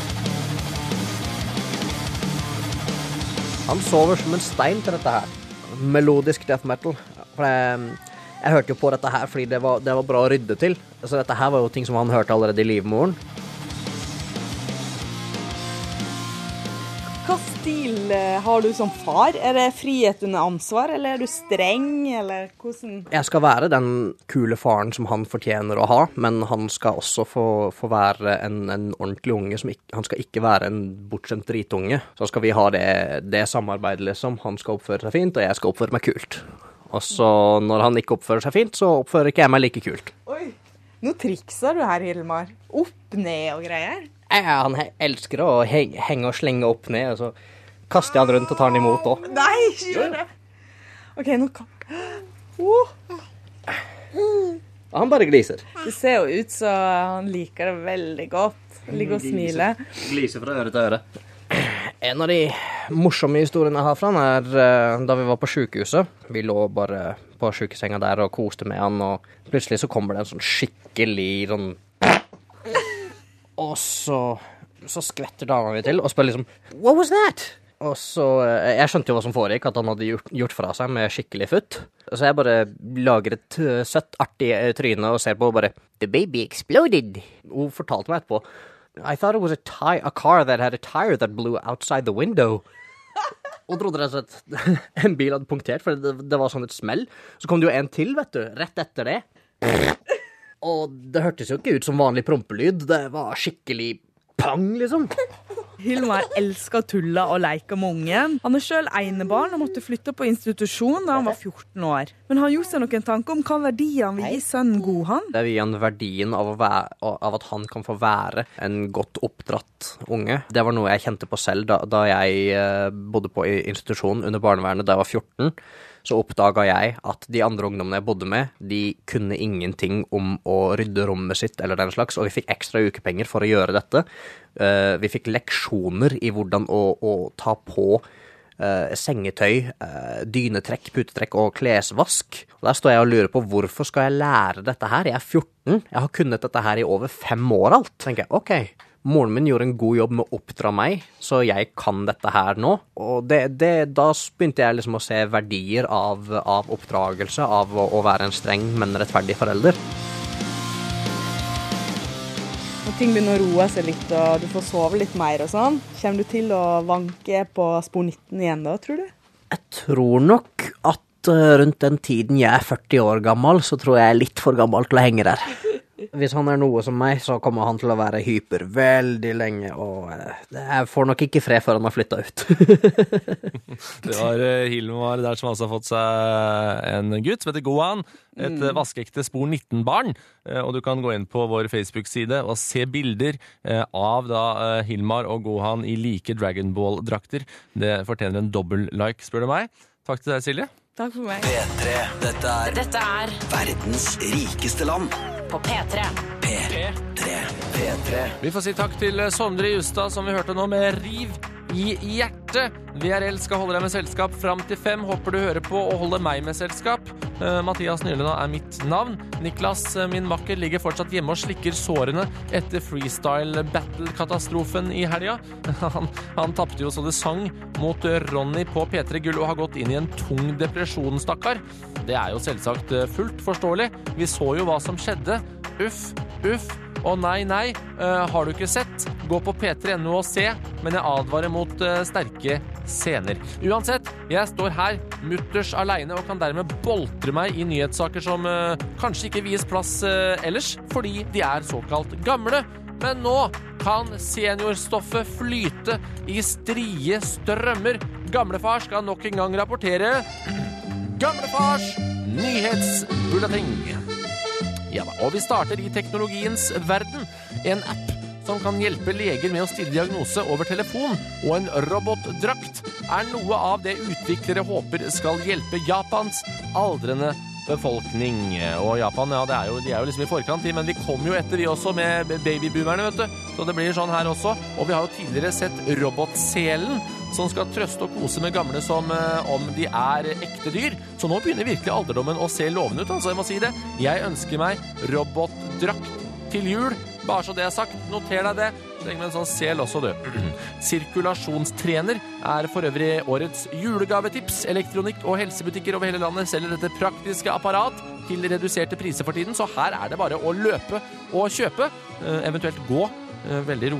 Han sover som en stein til dette her. Melodisk death metal. For jeg, jeg hørte jo på dette her fordi det var, det var bra å rydde til. Så dette her var jo ting som han hørte allerede i livmoren.
Hva stil har du som far? Er det frihet under ansvar, eller er du streng, eller hvordan?
Jeg skal være den kule faren som han fortjener å ha, men han skal også få, få være en, en ordentlig unge. Som ikke, han skal ikke være en bortskjemt dritunge. Så skal vi ha det, det samarbeidet, liksom. Han skal oppføre seg fint, og jeg skal oppføre meg kult. Og så når han ikke oppfører seg fint, så oppfører ikke jeg meg like kult.
Oi, nå trikser du her, Hilmar. Opp, ned og greier.
Ja, han elsker å henge, henge og slenge opp ned, og så kaster jeg han rundt og tar han imot også.
Nei, ikke gjør det. Ok, nå kan... Oh.
Han bare gliser.
Det ser jo ut så han liker det veldig godt. Han liker å smile.
Gliser fra øre til øre. En av de morsomme historiene jeg har fra han er da vi var på sykehuset. Vi lå bare på sykesenga der og koste med han, og plutselig så kommer det en sånn skikkelig sånn... Og så, så skvetter dama vi til og spør liksom, what was that? Og så, jeg skjønte jo hva som foregikk, at han hadde gjort, gjort fra seg med skikkelig futt. Så jeg bare lager et søtt, artig tryne og ser på og bare, the baby exploded. Hun fortalte meg etterpå, I thought it was a, tie, a car that had a tire that blew outside the window. Og trodde rett og slett en bil hadde punktert, for det, det var sånn et smell. Så kom det jo en til, vet du, rett etter det. Og det hørtes jo ikke ut som vanlig prompelyd. Det var skikkelig pang, liksom.
Hilmar elsker å tulle og leke med ungen. Han er selv enebarn og måtte flytte på institusjon da han var fjorten år. Men har gjort seg noen tanker om hva verdier han vil gi sønnen Gohan?
Det vil gi han verdien av, å være, av at han kan få være en godt oppdratt unge. Det var noe jeg kjente på selv da, da jeg bodde på institusjon under barnevernet da jeg var fjorten. Så oppdaget jeg at de andre ungdommene jeg bodde med, de kunne ingenting om å rydde rommet sitt eller den slags, og vi fikk ekstra ukepenger for å gjøre dette. Uh, vi fikk leksjoner i hvordan å, å ta på uh, sengetøy, uh, dynetrekk, putetrekk og klesvask. Og der står jeg og lurer på, hvorfor skal jeg lære dette her? Jeg er fjorten, jeg har kunnet dette her i over fem år alt. Så tenker jeg, ok, moren min gjorde en god jobb med å oppdra meg, så jeg kan dette her nå. Og det, det, da begynte jeg liksom å se verdier av, av oppdragelse, av å, å være en streng, men rettferdig forelder.
Når ting begynner å roe seg litt, og du får sove litt mer og sånn, kommer du til å vanke på spor nitten igjen da, tror du?
Jeg tror nok at rundt den tiden jeg er førti år gammel, så tror jeg er litt for gammel til å henge der. Hvis han er noe som meg, så kommer han til å være hyper veldig lenge, og jeg får nok ikke fred før han har flyttet ut.
Det var Hilmar der som altså har fått seg en gutt som heter Gohan, et mm. vaskeekte spor nitten-barn, og du kan gå inn på vår Facebook-side og se bilder av da Hilmar og Gohan i like Dragon Ball-drakter. Det fortjener en dobbel like, spør du meg. Takk til deg, Silje.
Takk for meg.
P tre. Dette er
Dette er
verdens rikeste land.
på P tre.
P tre. P tre.
Vi får si takk til Sondre Justad, som vi hørte nå med Riv i hjertet. V R L skal holde deg med selskap fram til fem. Håper du hører på og holder meg med selskap. Uh, Mathias Nylund er mitt navn. Niklas, uh, min makker, ligger fortsatt hjemme og slikker sårene etter freestyle-battle-katastrofen i helga. Han, han tappte jo så det sang mot uh, Ronny på P tre Gull og har gått inn i en tung depresjon, stakkar. Det er jo selvsagt uh, fullt forståelig. Vi så jo hva som skjedde. Uff, uff. Å nei, nei, uh, har du ikke sett? Gå på P tre punkt no og se, men jeg advarer mot uh, sterke scener. Uansett, jeg står her mutters alene og kan dermed boltre meg i nyhetssaker som uh, kanskje ikke vies plass uh, ellers, fordi de er såkalt gamle. Men nå kan seniorstoffet flyte i strie strømmer. Gamlefar skal nok en gang rapportere Gamlefars nyhetsbulleting. Ja da, og vi starter i teknologiens verden. En app som kan hjelpe leger med å stille diagnose over telefon, og en robotdrakt er noe av det utviklere håper skal hjelpe Japans aldrende befolkning. Og Japan, ja, det er jo, de er jo liksom i forkant, men vi kommer jo etter vi også med babyboomerne, vet du. Så det blir sånn her også. Og vi har jo tidligere sett robotselen, som skal trøste og kose med gamle som eh, om de er ekte dyr. Så nå begynner virkelig alderdommen å se lovende ut, altså jeg må si det. Jeg ønsker meg robotdrakt til jul. Bare så det er sagt, noter deg det. Trenger med en sånn sel også, du. Sirkulasjonstrener er for øvrig årets julegavetips. Elektronikk og helsebutikker over hele landet selger dette praktiske apparat til reduserte priser for tiden, så her er det bare å løpe og kjøpe, eventuelt gå veldig rolig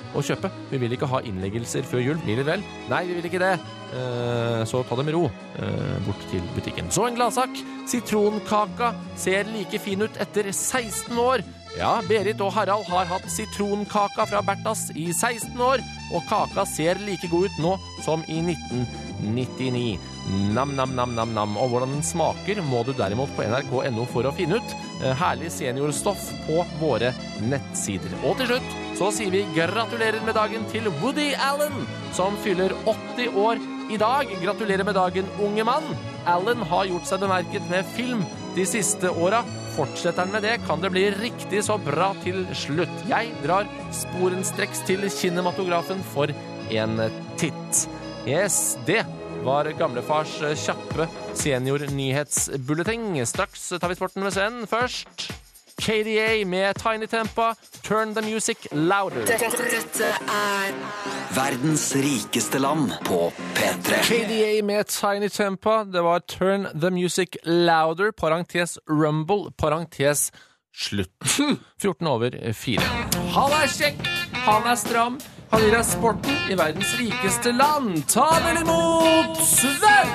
å kjøpe. Vi vil ikke ha innleggelser før jul. Blir det vel? Nei, vi vil ikke det. Eh, så ta det med ro eh, bort til butikken. Så en gladsak. Sitronkaka ser like fin ut etter seksten år. Ja, Berit og Harald har hatt sitronkaka fra Bertas i seksten år, og kaka ser like god ut nå som i nitten nittini. Nam, nam, nam, nam, nam. Og hvordan den smaker må du derimot på N R K punktum N O for å finne ut. Herlig seniorstoff på våre nettsider. Og til slutt så sier vi gratulerer med dagen til Woody Allen, som fyller åtti år i dag. Gratulerer med dagen, unge mann. Allen har gjort seg bemerket med film de siste åra. Fortsetter han med det, kan det bli riktig så bra til slutt. Jeg drar sporenstreks til kinematografen for en titt. Yes, det var gamlefars kjappe seniornyhetsbulleteng. Straks tar vi sporten med scenen. Først K D A med Tiny Tempa, Turn the Music Louder.
Dette er verdens rikeste land på P tre.
K D A med Tiny Tempa, det var Turn the Music Louder, parentes Rumble, parentes slutt. fjorten over fire. Han er kjekk, han er stram, han gir deg sporten i verdens rikeste land. Ta vel imot Sven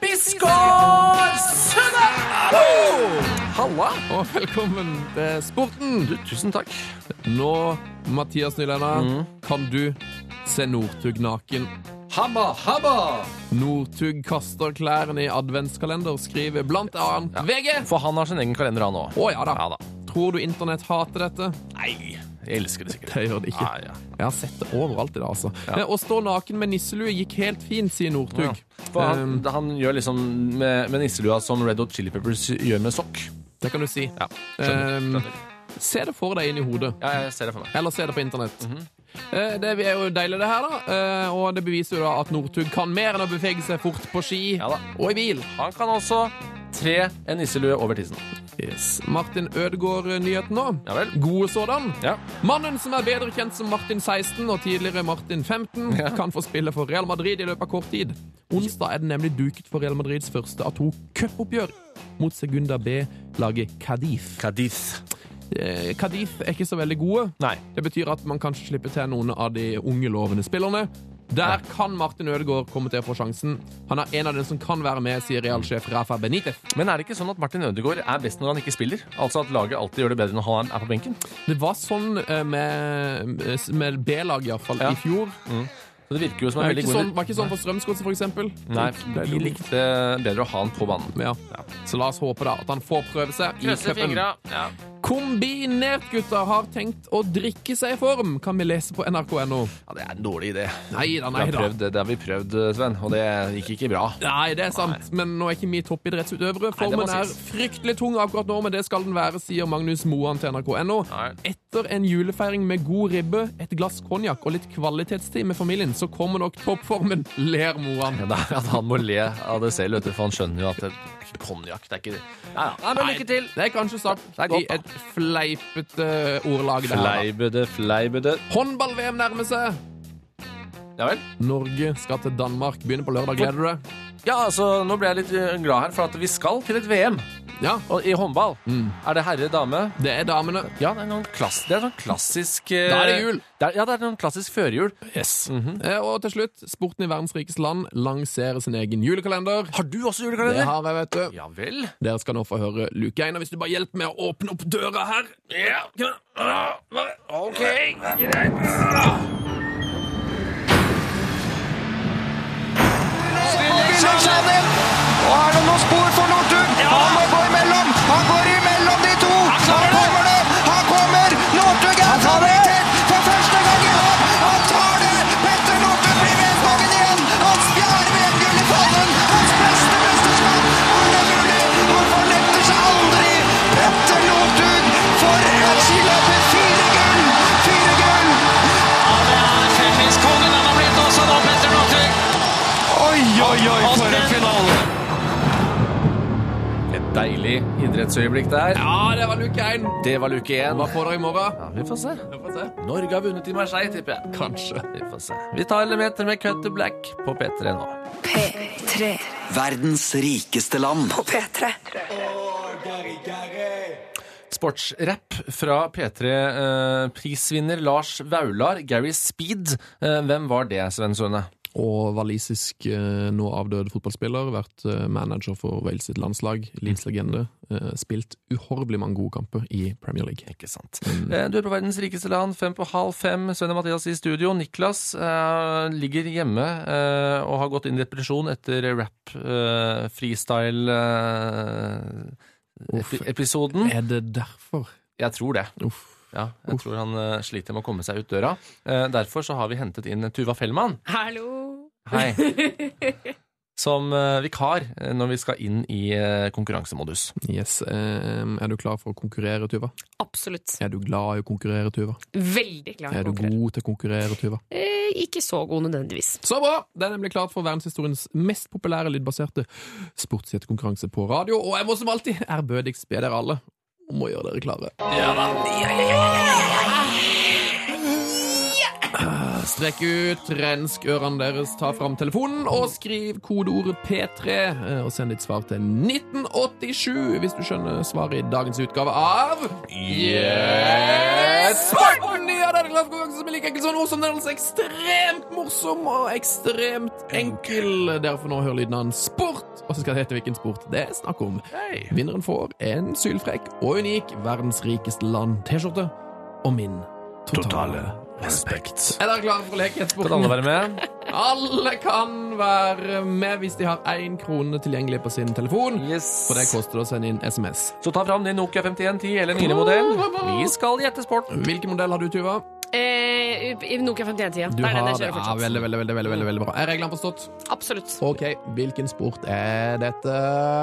Biskår Sønne! Halla!
Og velkommen til sporten.
Du, tusen takk.
Nå, Mathias Nylenda, mm. kan du se Northug naken.
Habba, habba!
Northug kaster klærne i adventskalender, skriver blant annet ja. V G.
For han har sin egen kalender han også.
Å ja da.
Ja, da.
Tror du internett hater dette?
Nei, jeg elsker det sikkert.
Det gjør det ikke.
Ah, ja. Jeg
har sett det overalt i dag, altså.
Ja.
Å stå naken med nisselue gikk helt fint, sier Northug.
Ja. For han, um, han gjør liksom med, med nisselua som Red Hot Chili Peppers gjør med sokk.
Det kan du si.
Ja, skjønner, skjønner.
Um, se det for deg inn i hodet.
Ja, jeg ser det for meg.
Eller se det på internett.
Mm-hmm.
Det er jo deilig det her da, og det beviser jo da at Northug kan mer enn å bevege seg fort på ski
ja,
og i bil.
Han kan også tre en nisselue over tissen.
Yes. Martin Ødegaard-nyheten nå.
Ja vel.
Gode sådan.
Ja.
Mannen som er bedre kjent som Martin seksten og tidligere Martin femten ja. kan få spille for Real Madrid i løpet av kort tid. Onsdag er det nemlig duket for Real Madrids første av to cupoppgjør mot Segunda B-laget Cadiz.
Cadiz.
Eh, Cadiz er ikke så veldig gode.
Nei.
Det betyr at man kanskje slipper til noen av de unge lovende spillerne. Der ja. kan Martin Ødegaard komme til å få sjansen. Han er en av dem som kan være med, sier realsjef Rafa Benitez.
Men er det ikke sånn at Martin Ødegaard er best når han ikke spiller? Altså at laget alltid gjør det bedre når han er på benken?
Det var sånn med, med B-lag i hvert fall ja. i fjor.
Mm. Så det virker jo som en veldig god...
Sånn, var ikke sånn for Strømsgodset, for eksempel?
Nei, vi likte bedre å ha han på banen.
Ja. Ja. Så la oss håpe da at han får prøve seg i cupen.
Ja.
Kombinert, gutter, har tenkt å drikke seg i form, kan vi lese på N R K punktum N O.
Ja, det er en dårlig idé.
Nei da, nei da.
Det, det har vi prøvd, Sven, og det gikk ikke bra.
Nei, det er sant, nei. Men nå er ikke vi toppidrettsutøvere. Formen er fryktelig tung akkurat nå, men det skal den være, sier Magnus Moan til N R K punktum N O. Nei. Etter en julefeiring med god ribbe, et glass konjakk og litt kvalitetstid med familien, så kommer nok toppformen, ler Moan.
Ja, at han må le av det selv, vet du, for han skjønner jo at det er ikke konjakk, det er ikke det. Ja, ja. Men lykke til.
Det er kanskje sagt i et fleipete ordlag der.
Fleibede, fleibede.
Håndball-V M nærmer seg.
Ja vel.
Norge skal til Danmark. Begynner på lørdag. Gleder du deg?
Ja, altså, nå ble jeg litt glad her, for at vi skal til et V M.
Ja.
Og i håndball. Mm. Er det herre, dame?
Det er damene.
Ja, det er noen klass, det er sånn klassisk... Uh,
da er det jul.
Det er, ja, det er noen klassisk førjul.
Yes. Mm-hmm. eh, og til slutt, sporten i verdens rikeste land lanserer sin egen julekalender.
Har du også julekalender?
Det har jeg, vet du.
Ja vel.
Dere skal nå få høre Luke én, hvis du bare hjelper med å åpne opp døra her.
Ja. Ok, greit.
Og er det noen spor for Northug? Ja. Han må gå imellom! Han går imellom de to! Han kommer det! Han kommer! Northug er favoritt for første gang i år! Han tar det! Petter Northug blir vedtagen igjen! Hans fjerde V M-gull i fallen! Hans beste mesterskap! Er det mulig? Han fornetter seg aldri! Petter Northug for et skiløp med fire gull! Fire gull!
Ja, det er felleskongen han har blitt også nå, Petter Northug!
Oi, oi, oi, for en finale!
Deilig idrettsøyeblikk der.
Ja, det var luke én.
Det var luke én.
Hva får dere i morgen?
Ja, vi får se.
Vi får se.
Norge har vunnet i Marseille, tipper jeg.
Kanskje.
Vi får se. Vi tar elementer med Cut to Black på P tre nå.
P tre. Verdens rikeste land på P tre.
Sportsrapp fra P tre-prisvinner Lars Vaular, Gary Speed. Eh, hvem var det, Sven Sønne?
Og walisisk, nå avdød fotballspiller, vært manager for Wales sitt landslag, Leeds-legende, spilt uhorvelig mange gode kamper i Premier League.
Ikke sant. Mm. Du er på verdens rikeste land, fem på halv fem. Sven og Mathias i studio. Niklas uh, ligger hjemme uh, og har gått inn i depresjon etter rap uh, freestyle uh, epi- episoden.
Er det derfor?
Jeg tror det.
Uff.
Ja, jeg Uff. tror han uh, sliter med å komme seg ut døra. Uh, derfor så har vi hentet inn Tuva Fellmann.
Hallo!
Hei. Som uh, vikar uh, når vi skal inn i uh, konkurransemodus.
Yes. Um, er du klar for å konkurrere, Tuva?
Absolutt.
Er du glad i å konkurrere, Tuva?
Veldig glad i å konkurrere.
Er du god til å konkurrere, Tuva?
Eh, ikke så god nødvendigvis.
Så bra! Det er nemlig klart for verdenshistoriens mest populære lydbaserte sportsgjettekonkurranse på radio, og jeg må som alltid ærbødigst be dere alle om å gjøre dere klare.
Ja da. Ja, ja, ja, ja, ja.
Strekk ut, rensk ørene deres, ta fram telefonen og skriv kodeordet P tre og send ditt svar til nitten åttisju hvis du skjønner svaret i dagens utgave av Yes! Sporten! Ja, det er det klart konkurranse som er like enkel som ord som den er altså ekstremt morsom og ekstremt enkel. Dere får nå høre lyden av en sport, og så skal det hete hvilken sport det er snakk om.
Hey.
Vinneren får en sylfrekk og unik verdens rikeste land T-skjorte og min totale respekt. Er dere klare for å leke sporten?
Kan alle være med?
Alle kan være med hvis de har én krone tilgjengelig på sin telefon.
Yes.
For det koster å sende inn S M S.
Så ta fram din Nokia femtien ti eller nye modell. Vi skal gjette sport.
Hvilken modell har du, Tuva?
Eh, Nokia femtien ti, ja.
Du
det er den
har
jeg
det.
kjører
Ja,
fortsatt.
veldig, veldig, veldig, veldig, veldig, veldig bra. Er reglene forstått?
Absolutt.
Ok, hvilken sport er dette?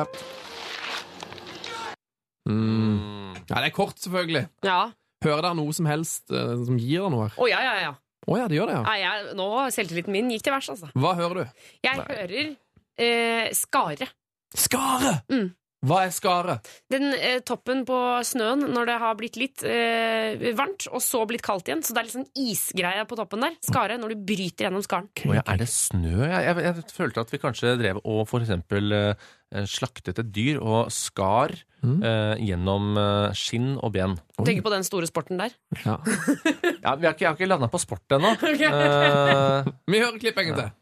Mm. Ja, det er kort, selvfølgelig.
Ja.
Hører dere noe som helst uh, som gir deg noe?
Å, ja, ja, ja.
Å ja, det gjør det, ja.
Nei, jeg, nå selvtilliten min gikk til værs, altså.
Hva hører du?
Jeg
Nei.
hører eh, skare.
Skare!
Mm.
Hva er skare?
Den eh, toppen på snøen når det har blitt litt eh, varmt, og så blitt kaldt igjen. Så det er litt sånn isgreie på toppen der. Skare, når du bryter gjennom skaren.
Å ja, er det snø? Jeg, jeg, jeg følte at vi kanskje drev og for eksempel eh, slaktet et dyr og skar mm. eh, gjennom eh, skinn og ben.
Tenker på den store sporten der.
Ja.
Ja, vi har ikke, jeg har ikke landet på sport ennå.
Okay.
Eh,
Vi hører klipp en gang til.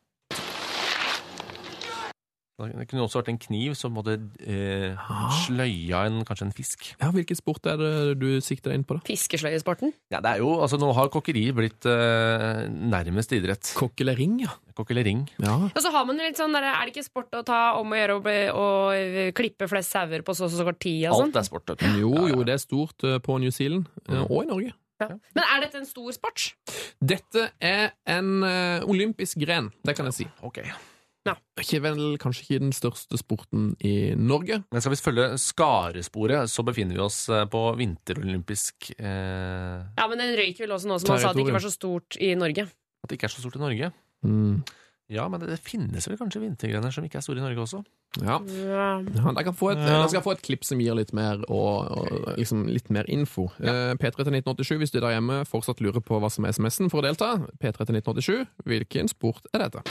det kunne også vært en kniv som måtte eh, sløya en, kanskje en fisk.
Ja, hvilken sport er det du sikter deg inn på da?
Fiskesløyesporten.
Ja, det er jo, altså nå har kokkeri blitt eh, nærmest idrett.
Kokkelering, ja.
Kokkelering.
Ja.
Og så har man jo litt sånn der, er det ikke sport å ta om å gjøre og, og klippe flest sauer på så så kort tid og sånn?
Alt er sport. vet du.
Jo, jo, det er stort uh, på New Zealand uh, og i Norge.
Ja. Men er dette en stor sport?
Dette er en uh, olympisk gren, det kan jeg si.
Ok.
Ja.
Ikke vel, kanskje ikke den største sporten i Norge.
Men skal vi følge skaresporet, så befinner vi oss eh, på vinterolympisk eh,
Ja, men den røyk vel også nå som han sa at det ikke var så stort i Norge.
At det ikke er så stort i Norge.
Mm.
Ja, men det, det finnes vel kanskje vintergrener som ikke er store i Norge også.
Ja.
Ja.
Ja, jeg kan få et,
Ja.
jeg skal få et klipp som gir litt mer, og, og liksom litt mer info. Ja. P tre til nitten åttisju, hvis du der hjemme fortsatt lurer på hva som er S M S-en for å delta. P tre til nitten åttisju, hvilken sport er dette?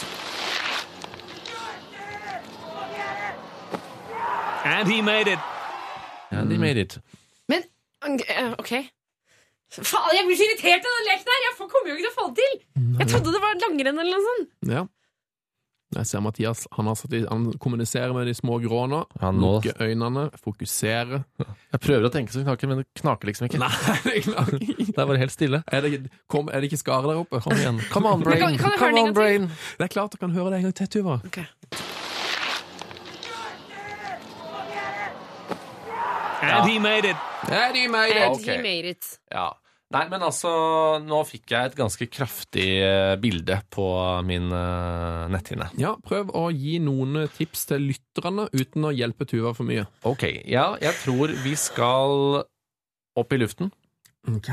And he made it.
Ja, de made it.
Men, eh, ok faen, jeg blir så irritert av den leken her. Jeg får- kommer jo ikke til å få det til. Jeg trodde det var langrenn eller noe sånt.
Ja. Jeg ser Mathias, han, har satt i, han kommuniserer med de små grå nå.
Ja, nå-
Lukker øynene, fokuserer.
Jeg prøver å tenke så det knaker, men det knaker liksom ikke.
Nei, det klarer jeg ikke.
Det er bare helt stille.
Er det, ikke- kom, er det ikke skare der oppe?
Kom igjen. Come on, brain.
Kan- kan jeg høre
Come
den en
on,
gang til?
brain.
Det er klart du kan høre det en gang til, Tuva.
Ok.
And he made it.
Er de med
And
ok.
he made it.
Ja. Nei, men altså, nå fikk jeg et ganske kraftig eh, bilde på min uh, netthinne.
Ja, prøv å gi noen tips til lytterne uten å hjelpe Tuva for mye.
Ok, ja, jeg tror vi skal opp i luften.
Ok.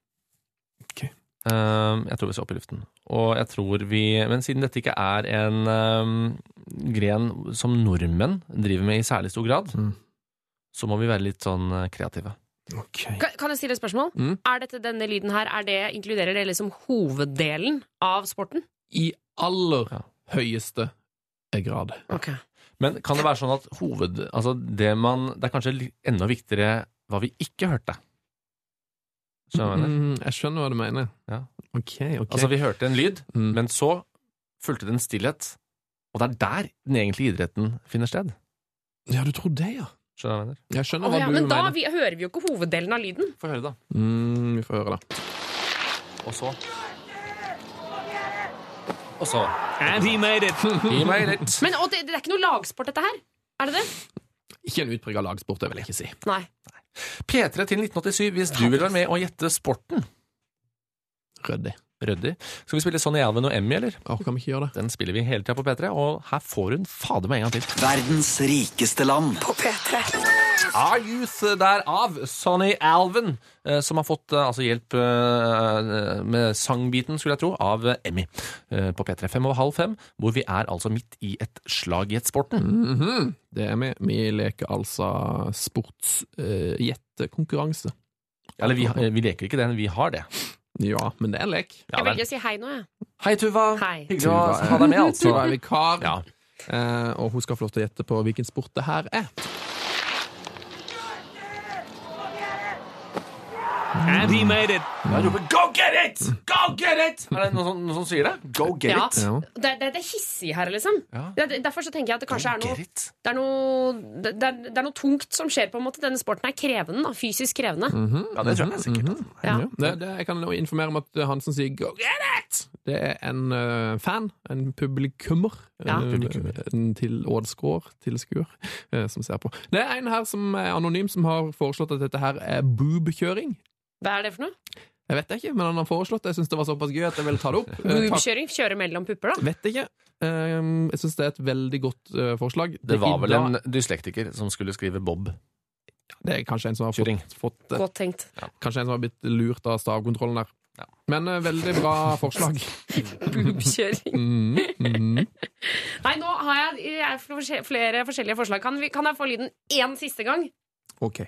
Um, jeg tror vi skal opp i luften. Og jeg tror vi, men siden dette ikke er en um, gren som nordmenn driver med i særlig stor grad,
Mm.
så må vi være litt sånn uh, kreative.
Ok.
Kan, kan jeg stille et spørsmål?
Mm.
Er dette denne lyden her, er det, inkluderer det liksom hoveddelen av sporten?
I aller
Ja.
høyeste grad.
Ok.
Men kan det være sånn at hoved, altså det man, det er kanskje li- enda viktigere hva vi ikke hørte. Skjønner du?
Mm, jeg skjønner hva du mener.
Ja.
Ok, ok.
Altså, vi hørte en lyd,
mm.
men så fulgte det en stillhet, og det er der den egentlige idretten finner sted.
Ja, du tror det, ja.
Skjønner du hva jeg mener?
Jeg skjønner
oh,
hva
ja,
du
men da
mener.
vi, hører vi jo ikke hoveddelen av lyden.
Få høre da.
Mm, vi får høre da.
Og så... Og så...
And he made it!
He made it!
Men og det, det er ikke noe lagsport dette her? Er det det?
Ikke en utprøvd lagsport, det vil jeg ikke si.
Nei.
P tre til nitten åttisju, hvis du vil være med og gjette sporten.
Røddig.
Røddig. Skal vi spille Sonny Alvin og Emmy, eller?
Åh, kan vi ikke gjøre det?
Den spiller vi hele tiden på P tre, og her får hun fader meg en gang til.
Verdens rikeste land.
På P tre.
Our Youth der av Sonny Alvin, eh, som har fått eh, altså hjelp eh, med sangbiten, skulle jeg tro, av eh, Emmy eh, på P tre fem over halv fem, hvor vi er altså midt i et slag i et sporten.
Mm-hmm. Det er vi. Vi leker altså sportsgjettekonkurranse.
Uh, Eller vi, vi leker ikke det, vi har det.
Ja, men det er en lek.
Jeg velger å si hei nå, jeg.
Hei, Tuva.
Hei.
Hyggelig å ha deg med, altså.
Tuva er vikar,
Ja.
eh, og hun skal få lov til å gjette på hvilken sport det her er. And he made it!
Jeg roper, go get it! Go get it! Er det noen som, noen som sier det? Go get
Ja.
it!
Ja.
Det, det, det er hissig her, liksom.
Ja.
Det, derfor så tenker jeg at det kanskje er
Go
noe,
get it.
det er noe det, det, er, det er noe tungt som skjer på en måte. Denne sporten er krevende, da. Fysisk krevende.
Ja, det tror jeg sikkert.
Mhm.
Ja.
Ja. Det, det, jeg kan informere om at han som sier go get it, det er en uh, fan, en publikummer,
Ja.
en, en til ådskuer, tilskuer, uh, som ser på. Det er en her som er anonym, som har foreslått at dette her er boobkjøring.
Hva er det for noe?
Jeg vet ikke, men han har foreslått det. Jeg synes det var såpass gøy at jeg vil ta det opp. Uh, takk.
Boobkjøring? Kjøre mellom pupper, da?
Vet ikke. Um, jeg synes det er et veldig godt uh, forslag.
Det var vel
I
en
dag-
dyslektiker som skulle skrive Bob.
Det er kanskje en som har
Kjøring.
fått, fått uh,
Godt tenkt.
Kanskje en som har blitt lurt av stavkontrollen der.
Ja.
Men uh, veldig bra forslag.
Boobkjøring.
Mm, mm.
Nei, nå har jeg, jeg har flere forskjellige forslag. Kan, vi, kan jeg få lyden én siste gang?
Ok.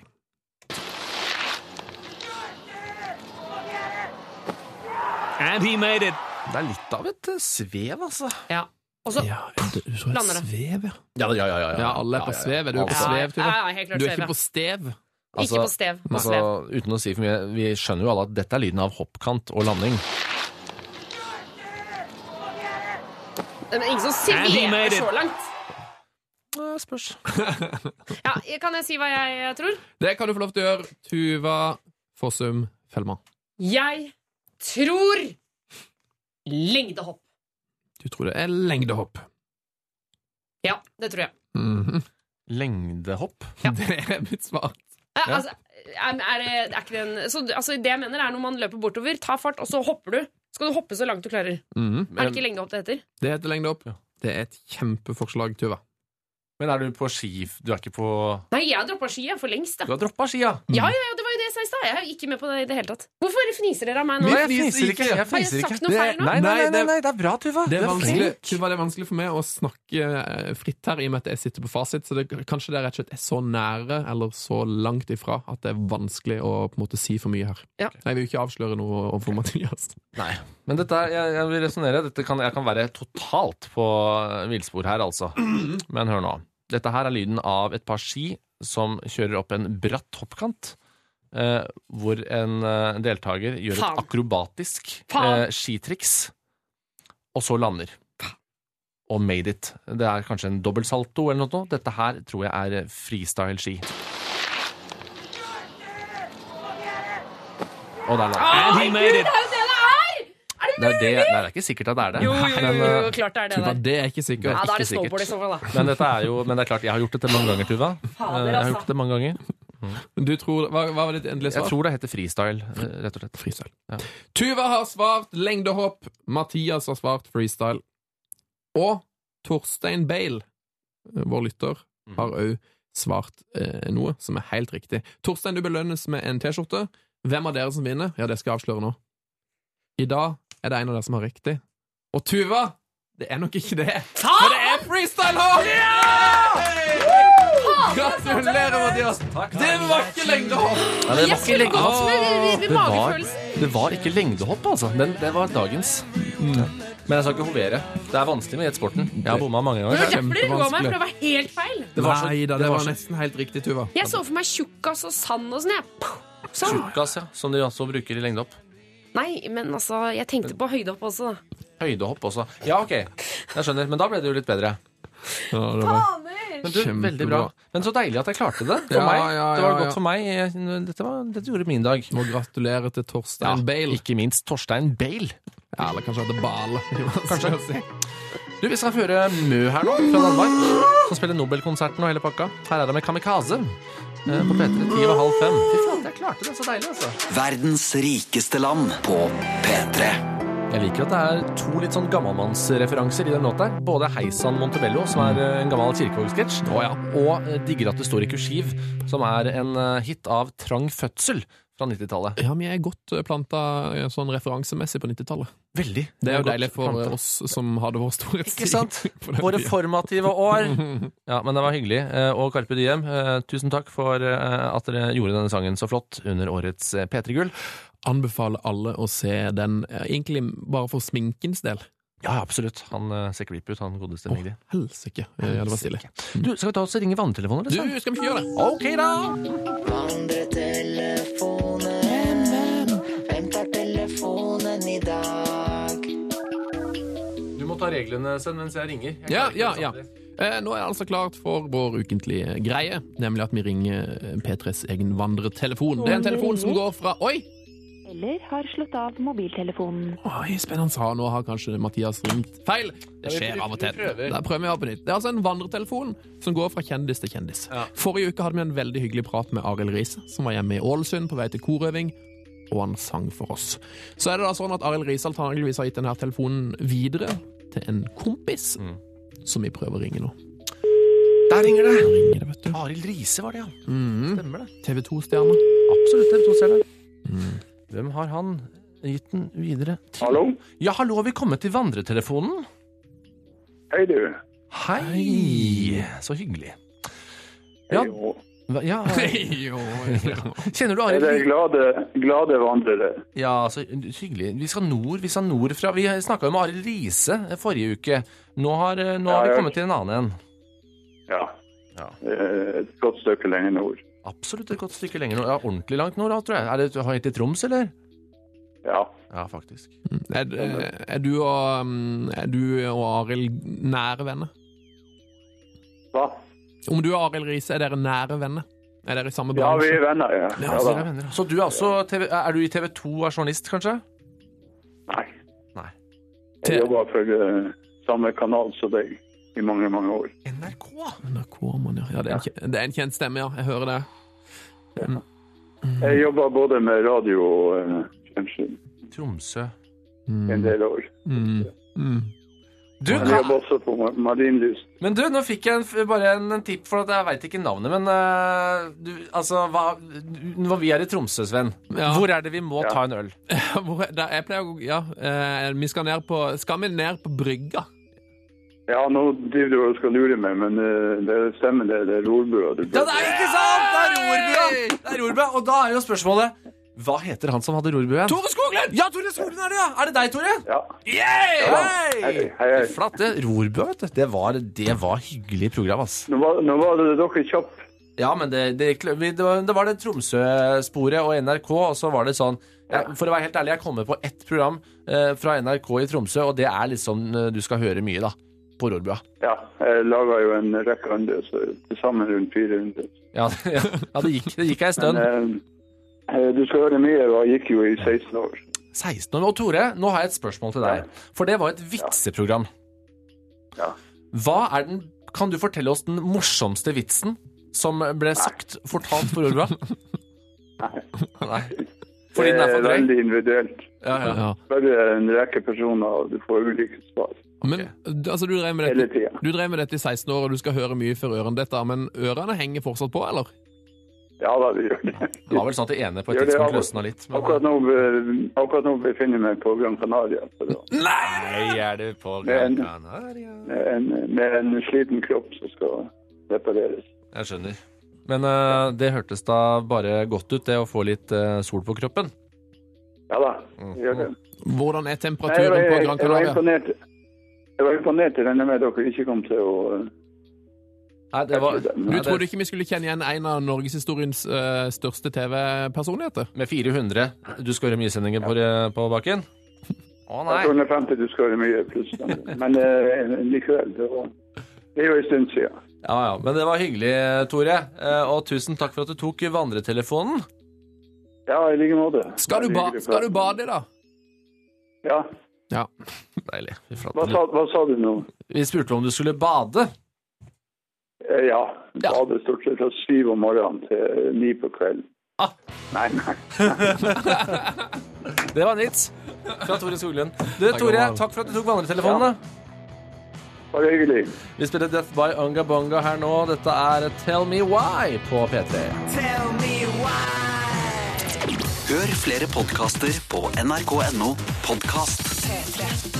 And he made it!
Det er litt av et eh, svev, altså.
Ja. Og så
Ja, du, du tror
Lander
det
det.
svev, ja.
Ja, ja, ja. ja,
Ja, alle er på svev. Er du på
Altså,
svev, Tuva?
Ja, ja, helt klart
Du er
svev,
ikke
ja.
på stev.
Altså,
Ikke på stev. På
Altså,
slev.
uten å si for mye, vi skjønner jo alle at dette er lyden av hoppkant og landing.
Men ingen som
And he made
svever
it.
så langt.
Eh, Spørs.
Ja, kan jeg si hva jeg tror?
Det kan du få lov til å gjøre, Tuva Fossum Fellmann.
Jeg tror lengdehopp.
Du tror det er lengdehopp.
Ja, det tror jeg.
Mhm.
Lengdehopp.
Det er mitt svar.
Ja,
Ja.
altså, er, er det, er ikke det en, så, altså, det jeg mener er når man løper bortover, ta fart, og så hopper du. Skal du hoppe så langt du klarer.
Mhm.
Er det ikke lengdehopp det heter?
Det heter lengdehopp. Det er et kjempeforslag, Tuva.
Men er du på ski? Du er ikke på...
Nei, jeg har droppet ski, jeg, for lengst. Da.
Du har droppet skia.
Ja, ja, ja, det var jo det jeg sa i stad. Jeg er ikke med på det i det hele tatt. Hvorfor fniser dere av meg nå?
Nei,
Vi
jeg
fniser
fniser ikke. Jeg
Har jeg
fniser ikke.
sagt noe feil nå?
Nei, nei, nei, nei,
det-
nei, det er bra, Tuva.
Det er,
Du
vanskelig,
flink.
Tuva, det er vanskelig for meg å snakke eh, fritt her, i og med at jeg sitter på fasit, så det, kanskje det rett og slett er så nære eller så langt ifra at det er vanskelig å på en måte si for mye her.
Ja.
Jeg vil jo ikke avsløre noe overfor Mathias.
Nei, men dette, er- jeg, jeg vil resonere. Dette kan, jeg kan være totalt på villspor her, altså. Men hør nå. Dette her er lyden av et par ski som kjører opp en bratt hoppkant, eh, hvor en eh, deltaker gjør
Faen.
et akrobatisk
Faen.
eh, skitriks, og så lander. Og made it. Det er kanskje en dobbeltsalto eller noe. Dette her tror jeg er freestyle-ski. Og der lander.
Å,
And he made
Gud,
it.
det er jo det det er! Er
Det er, det, nei, det er ikke sikkert at det er det.
Jo, jo, jo,
Men,
jo,
eh,
jo, klart det er det
Tuva,
der.
det er ikke sikkert.
Ja, da er det
ikke sikkert.
snowboard i så fall, da.
Men, dette er jo, men det er klart, jeg har gjort dette mange ganger, Tuva.
Fader,
Eh, Jeg har
altså.
gjort det mange ganger.
Du tror, hva, hva var ditt endelige
Jeg
svar?
tror det heter freestyle, eh, rett og slett.
Freestyle.
Ja.
Tuva har svart lengdehopp, Mathias har svart freestyle, og Torstein Bale, vår lytter, har også svart eh, noe som er helt riktig. Torstein, du belønnes med en t-skjorte. Hvem av dere som vinner? Ja, det skal jeg avsløre nå. I dag er det en av dere som har riktig. Og Tuva, det er nok ikke det. For det er freestyle-hopp! Gratulerer, Mathias. Det var ikke lengdehopp.
Nei, det,
Jeg
var ikke
skulle
lenge...
gått med
det, var,
magefølelsen.
det var ikke lengdehopp, altså. Den, det var dagens. Men jeg skal ikke hovere. Det er vanskelig med gjettsporten. Jeg har bommet mange ganger.
Det er derfor dere går meg, for det var helt feil.
Det var så,
Nei da, det,
det
var,
var så,
nesten helt riktig, Tuva.
Jeg så for meg tjukkas og sand og sånn, jeg. Sånn.
Tjukkas, ja. Som de også bruker i lengdehopp.
Nei, men altså, jeg tenkte på høydehopp også, da.
Høydehopp også. Ja, ok. Jeg skjønner. Men da ble det jo litt bedre.
Ja, det var
Men du, veldig bra. Men så deilig at jeg klarte det. For
Ja,
meg.
ja,
Det var
ja,
godt
ja.
for meg. Dette, var, dette gjorde min dag.
Må gratulere til Torstein Bale.
Ikke minst Torstein Bale.
Ja, eller kanskje at det Bale.
Kanskje. Du, vi skal høre Mø her nå, fra Danmark, som spiller Nobelkonserten og hele pakka. Her er det med Kamikaze. eh, På P tre ti og halv fem. Fy faen, jeg klarte det, så deilig altså.
Verdens rikeste land på P tre.
Jeg liker at det er to litt sånn gammelmannsreferanser i den låta her. Både Heisan Montebello, som er eh, en gammel Kirkevåg-sketsj,
Å ja.
og eh, Digger at det står i kursiv, som er en eh, hit av Trang Fødsel fra nittitallet.
Ja, vi er godt planta sånn referansemessig på nittitallet.
Veldig.
Det er jo
godt
deilig for
plantet.
oss som hadde vår storhetstid.
Ikke sant?
på den
Våre
tiden.
formative år. Ja, men det var hyggelig. Eh, Og Carpe Diem, eh, tusen takk for eh, at dere gjorde denne sangen så flott under årets eh, P tre-gull.
Anbefaler alle å se den, eh, egentlig bare for sminkens del.
Ja, absolutt. Han eh, ser klipp ut, han godeste Migli.
Helsike. Ja, det var stilig.
Du, skal vi ta oss og ringe vanntelefoner?
Du,
Liksom?
skal vi ikke gjøre det?
Ok, da! Du må ta reglene, Sven, mens jeg ringer. Jeg
Ja,
klarer ikke
ja,
det
ja.
samtidig.
Eh, Nå er det altså klart for vår ukentlige greie, nemlig at vi ringer P tres egen vandretelefon. Det er en telefon som går fra Oi!
Eller har slått av mobiltelefonen.
Oi, spennende. Ha, nå har kanskje Mathias ringt feil. Det
vi
skjer
prøver-
av og til.
vi prøver.
Da prøver vi av på nytt. Det er altså en vandretelefon som går fra kjendis til kjendis.
Ja.
Forrige uke hadde vi en veldig hyggelig prat med Arild Riise, som var hjemme i Ålesund på vei til korøving, og han sang for oss. Så er det da sånn at Arild Riise antageligvis har gitt denne telefonen videre til en kompis, som vi prøver å ringe nå.
Der ringer det!
Ringer det, vet du.
Arild Riise var det, ja.
Mhm.
Stemmer det.
T V to-stjerne.
Absolutt, T V to-stjerne. Hvem har han gitt den videre til?
Hallo?
Ja, hallo, vi kommet til vandretelefonen.
Hei du.
Hei! Så hyggelig. Ja,
Jo.
hva- ja.
Jo, jo.
Kjenner du
Er
Arild?
det glade, glade vandrere?
Ja, så hyggelig. Vi skal nord, vi skal nordfra. Vi snakket jo med Arild Riise forrige uke. Nå har, nå
Ja,
har vi
jeg-
kommet til en annen en.
Ja.
Ja.
Eh, Et godt stykke lenger nord.
Absolutt et godt stykke lenger nord. Ja, ordentlig langt nord, da, tror jeg. Er det helt i Troms, eller?
Ja.
Ja, faktisk.
Er, er, du og, um, er du og Arild nære venner?
Hva?
Om du og Arild Riise, er dere nære venner? Er dere i samme
Ja, vi
bransje?
er venner, ja.
Ja,
Ja
så,
da.
dere er venner. Så du er også TV, er du i T V to er journalist, kanskje?
Nei.
Nei.
Til-
Jeg jobber for eh, samme kanal som deg i mange, mange år.
N R K?
N R K, mann, ja. Ja, det er, en, kje- det er en kjent stemme, ja. Jeg hører det.
Jeg jobber både med radio og eh, fjernsyn
Tromsø.
en del år.
Mm. Mm.
Du,
Jeg jobber også på Ma- Marienlyst.
men du, nå fikk jeg en, f- bare en, en tipp, for at jeg vet ikke navnet, men uh, du, altså, hva, når vi er i Tromsø, Sven,
Ja.
hvor er det vi må
Ja.
ta en øl?
Hvor er- der, jeg pleier å Ja, eh, vi skal ned på Skal vi ned på brygga?
Ja, nå driver du og skal lure meg, men eh, det stemmer, det, det er rorbua. Du
Ja, det er ikke sant! Det er rorbua! Det er rorbua, og da er jo spørsmålet, hva heter han som hadde rorbuen?
Tore Skoglund!
Ja, Tore Skoglund er det, ja! Er det deg, Tore?
Ja.
Yay!
Ja.
Hei!
Hei, hei, hei.
Flott, det. Rorbua, vet du. Det var, det var hyggelig program, ass.
Nå var, nå var det dere kjapp.
Ja, men det, det, det, var, det var det Tromsø-sporet og N R K, og så var det sånn jeg, for å være helt ærlig, jeg kommer på ett program eh, fra N R K i Tromsø, og det er liksom eh, du skal høre mye, da, på rorbua.
Ja, jeg laget jo en rekke andre, så til sammen rundt fire hundre.
Ja, ja, ja det gikk, det gikk ei stund.
Men eh, du skal høre mye, og jeg gikk jo i seksten år.
seksten år. Og Tore, nå har jeg et spørsmål til deg. For det var et vitseprogram.
Ja.
Hva er den, kan du fortelle oss den morsomste vitsen som ble sagt, fortalt på rorbua? Nei. Fordi
Det
den er
er
for drøy?
veldig individuelt.
Ja, ja.
Ja.
Bare en rekke personer, og du får ulike svar
Men du- altså, du drev med
hele
dette,
tiden.
du drev med dette i seksten år, og du skal høre mye før ørene dette, men ørene henger fortsatt på, eller?
Ja da, det gjør det.
Det var vel sånn at det ene på et
Gjør det
tidspunkt
av-
løsna litt. Men...
Akkurat nå, be- akkurat nå befinner jeg meg på Gran Canaria. Så da,
Nei, er du på
Men-
Gran Canaria?
med, en, med en sliten kropp som skal repareres.
Jeg skjønner. Men eh, det hørtes da bare godt ut, det å få litt eh, sol på kroppen.
Ja da, jeg gjør det.
Hvordan er
Nei, jeg,
temperaturen
var,
på
jeg,
Gran
jeg, var
Canaria?
imponert, jeg var imponert til denne med at dere ikke kom til å...
Nei, det var...
Du trodde ikke vi skulle kjenne igjen en av Norgeshistoriens uh, største T V-personligheter?
Med fire hundre. Du skal gjøre mye sendinger på, på bakken? Å nei.
Jeg tror frem til du skal gjøre mye plutselig. Men uh, likevel, det, var, det er jo en stund siden.
Ja, ja, men det var hyggelig, Tore. Uh, og tusen takk for at du tok vandretelefonen.
Ja, i like måte.
Skal du, ba skal du bade da?
Ja.
Ja.
Deilig.
Hva sa, hva sa du nå?
Vi spurte om du skulle bade.
Ja, bade stort sett fra syv om morgenen til ni på kvelden.
Ah.
Nei, nei.
Det var nytt fra Tore Skoglund. Du, Tore, takk for at du tok vandretelefonen.
Ja. Bare hyggelig.
Vi spiller Death by Unga Bunga her nå. Dette er Tell Me Why på P tre.
Tell me why. Hør flere podcaster på N R K punktum no podcast. P tre.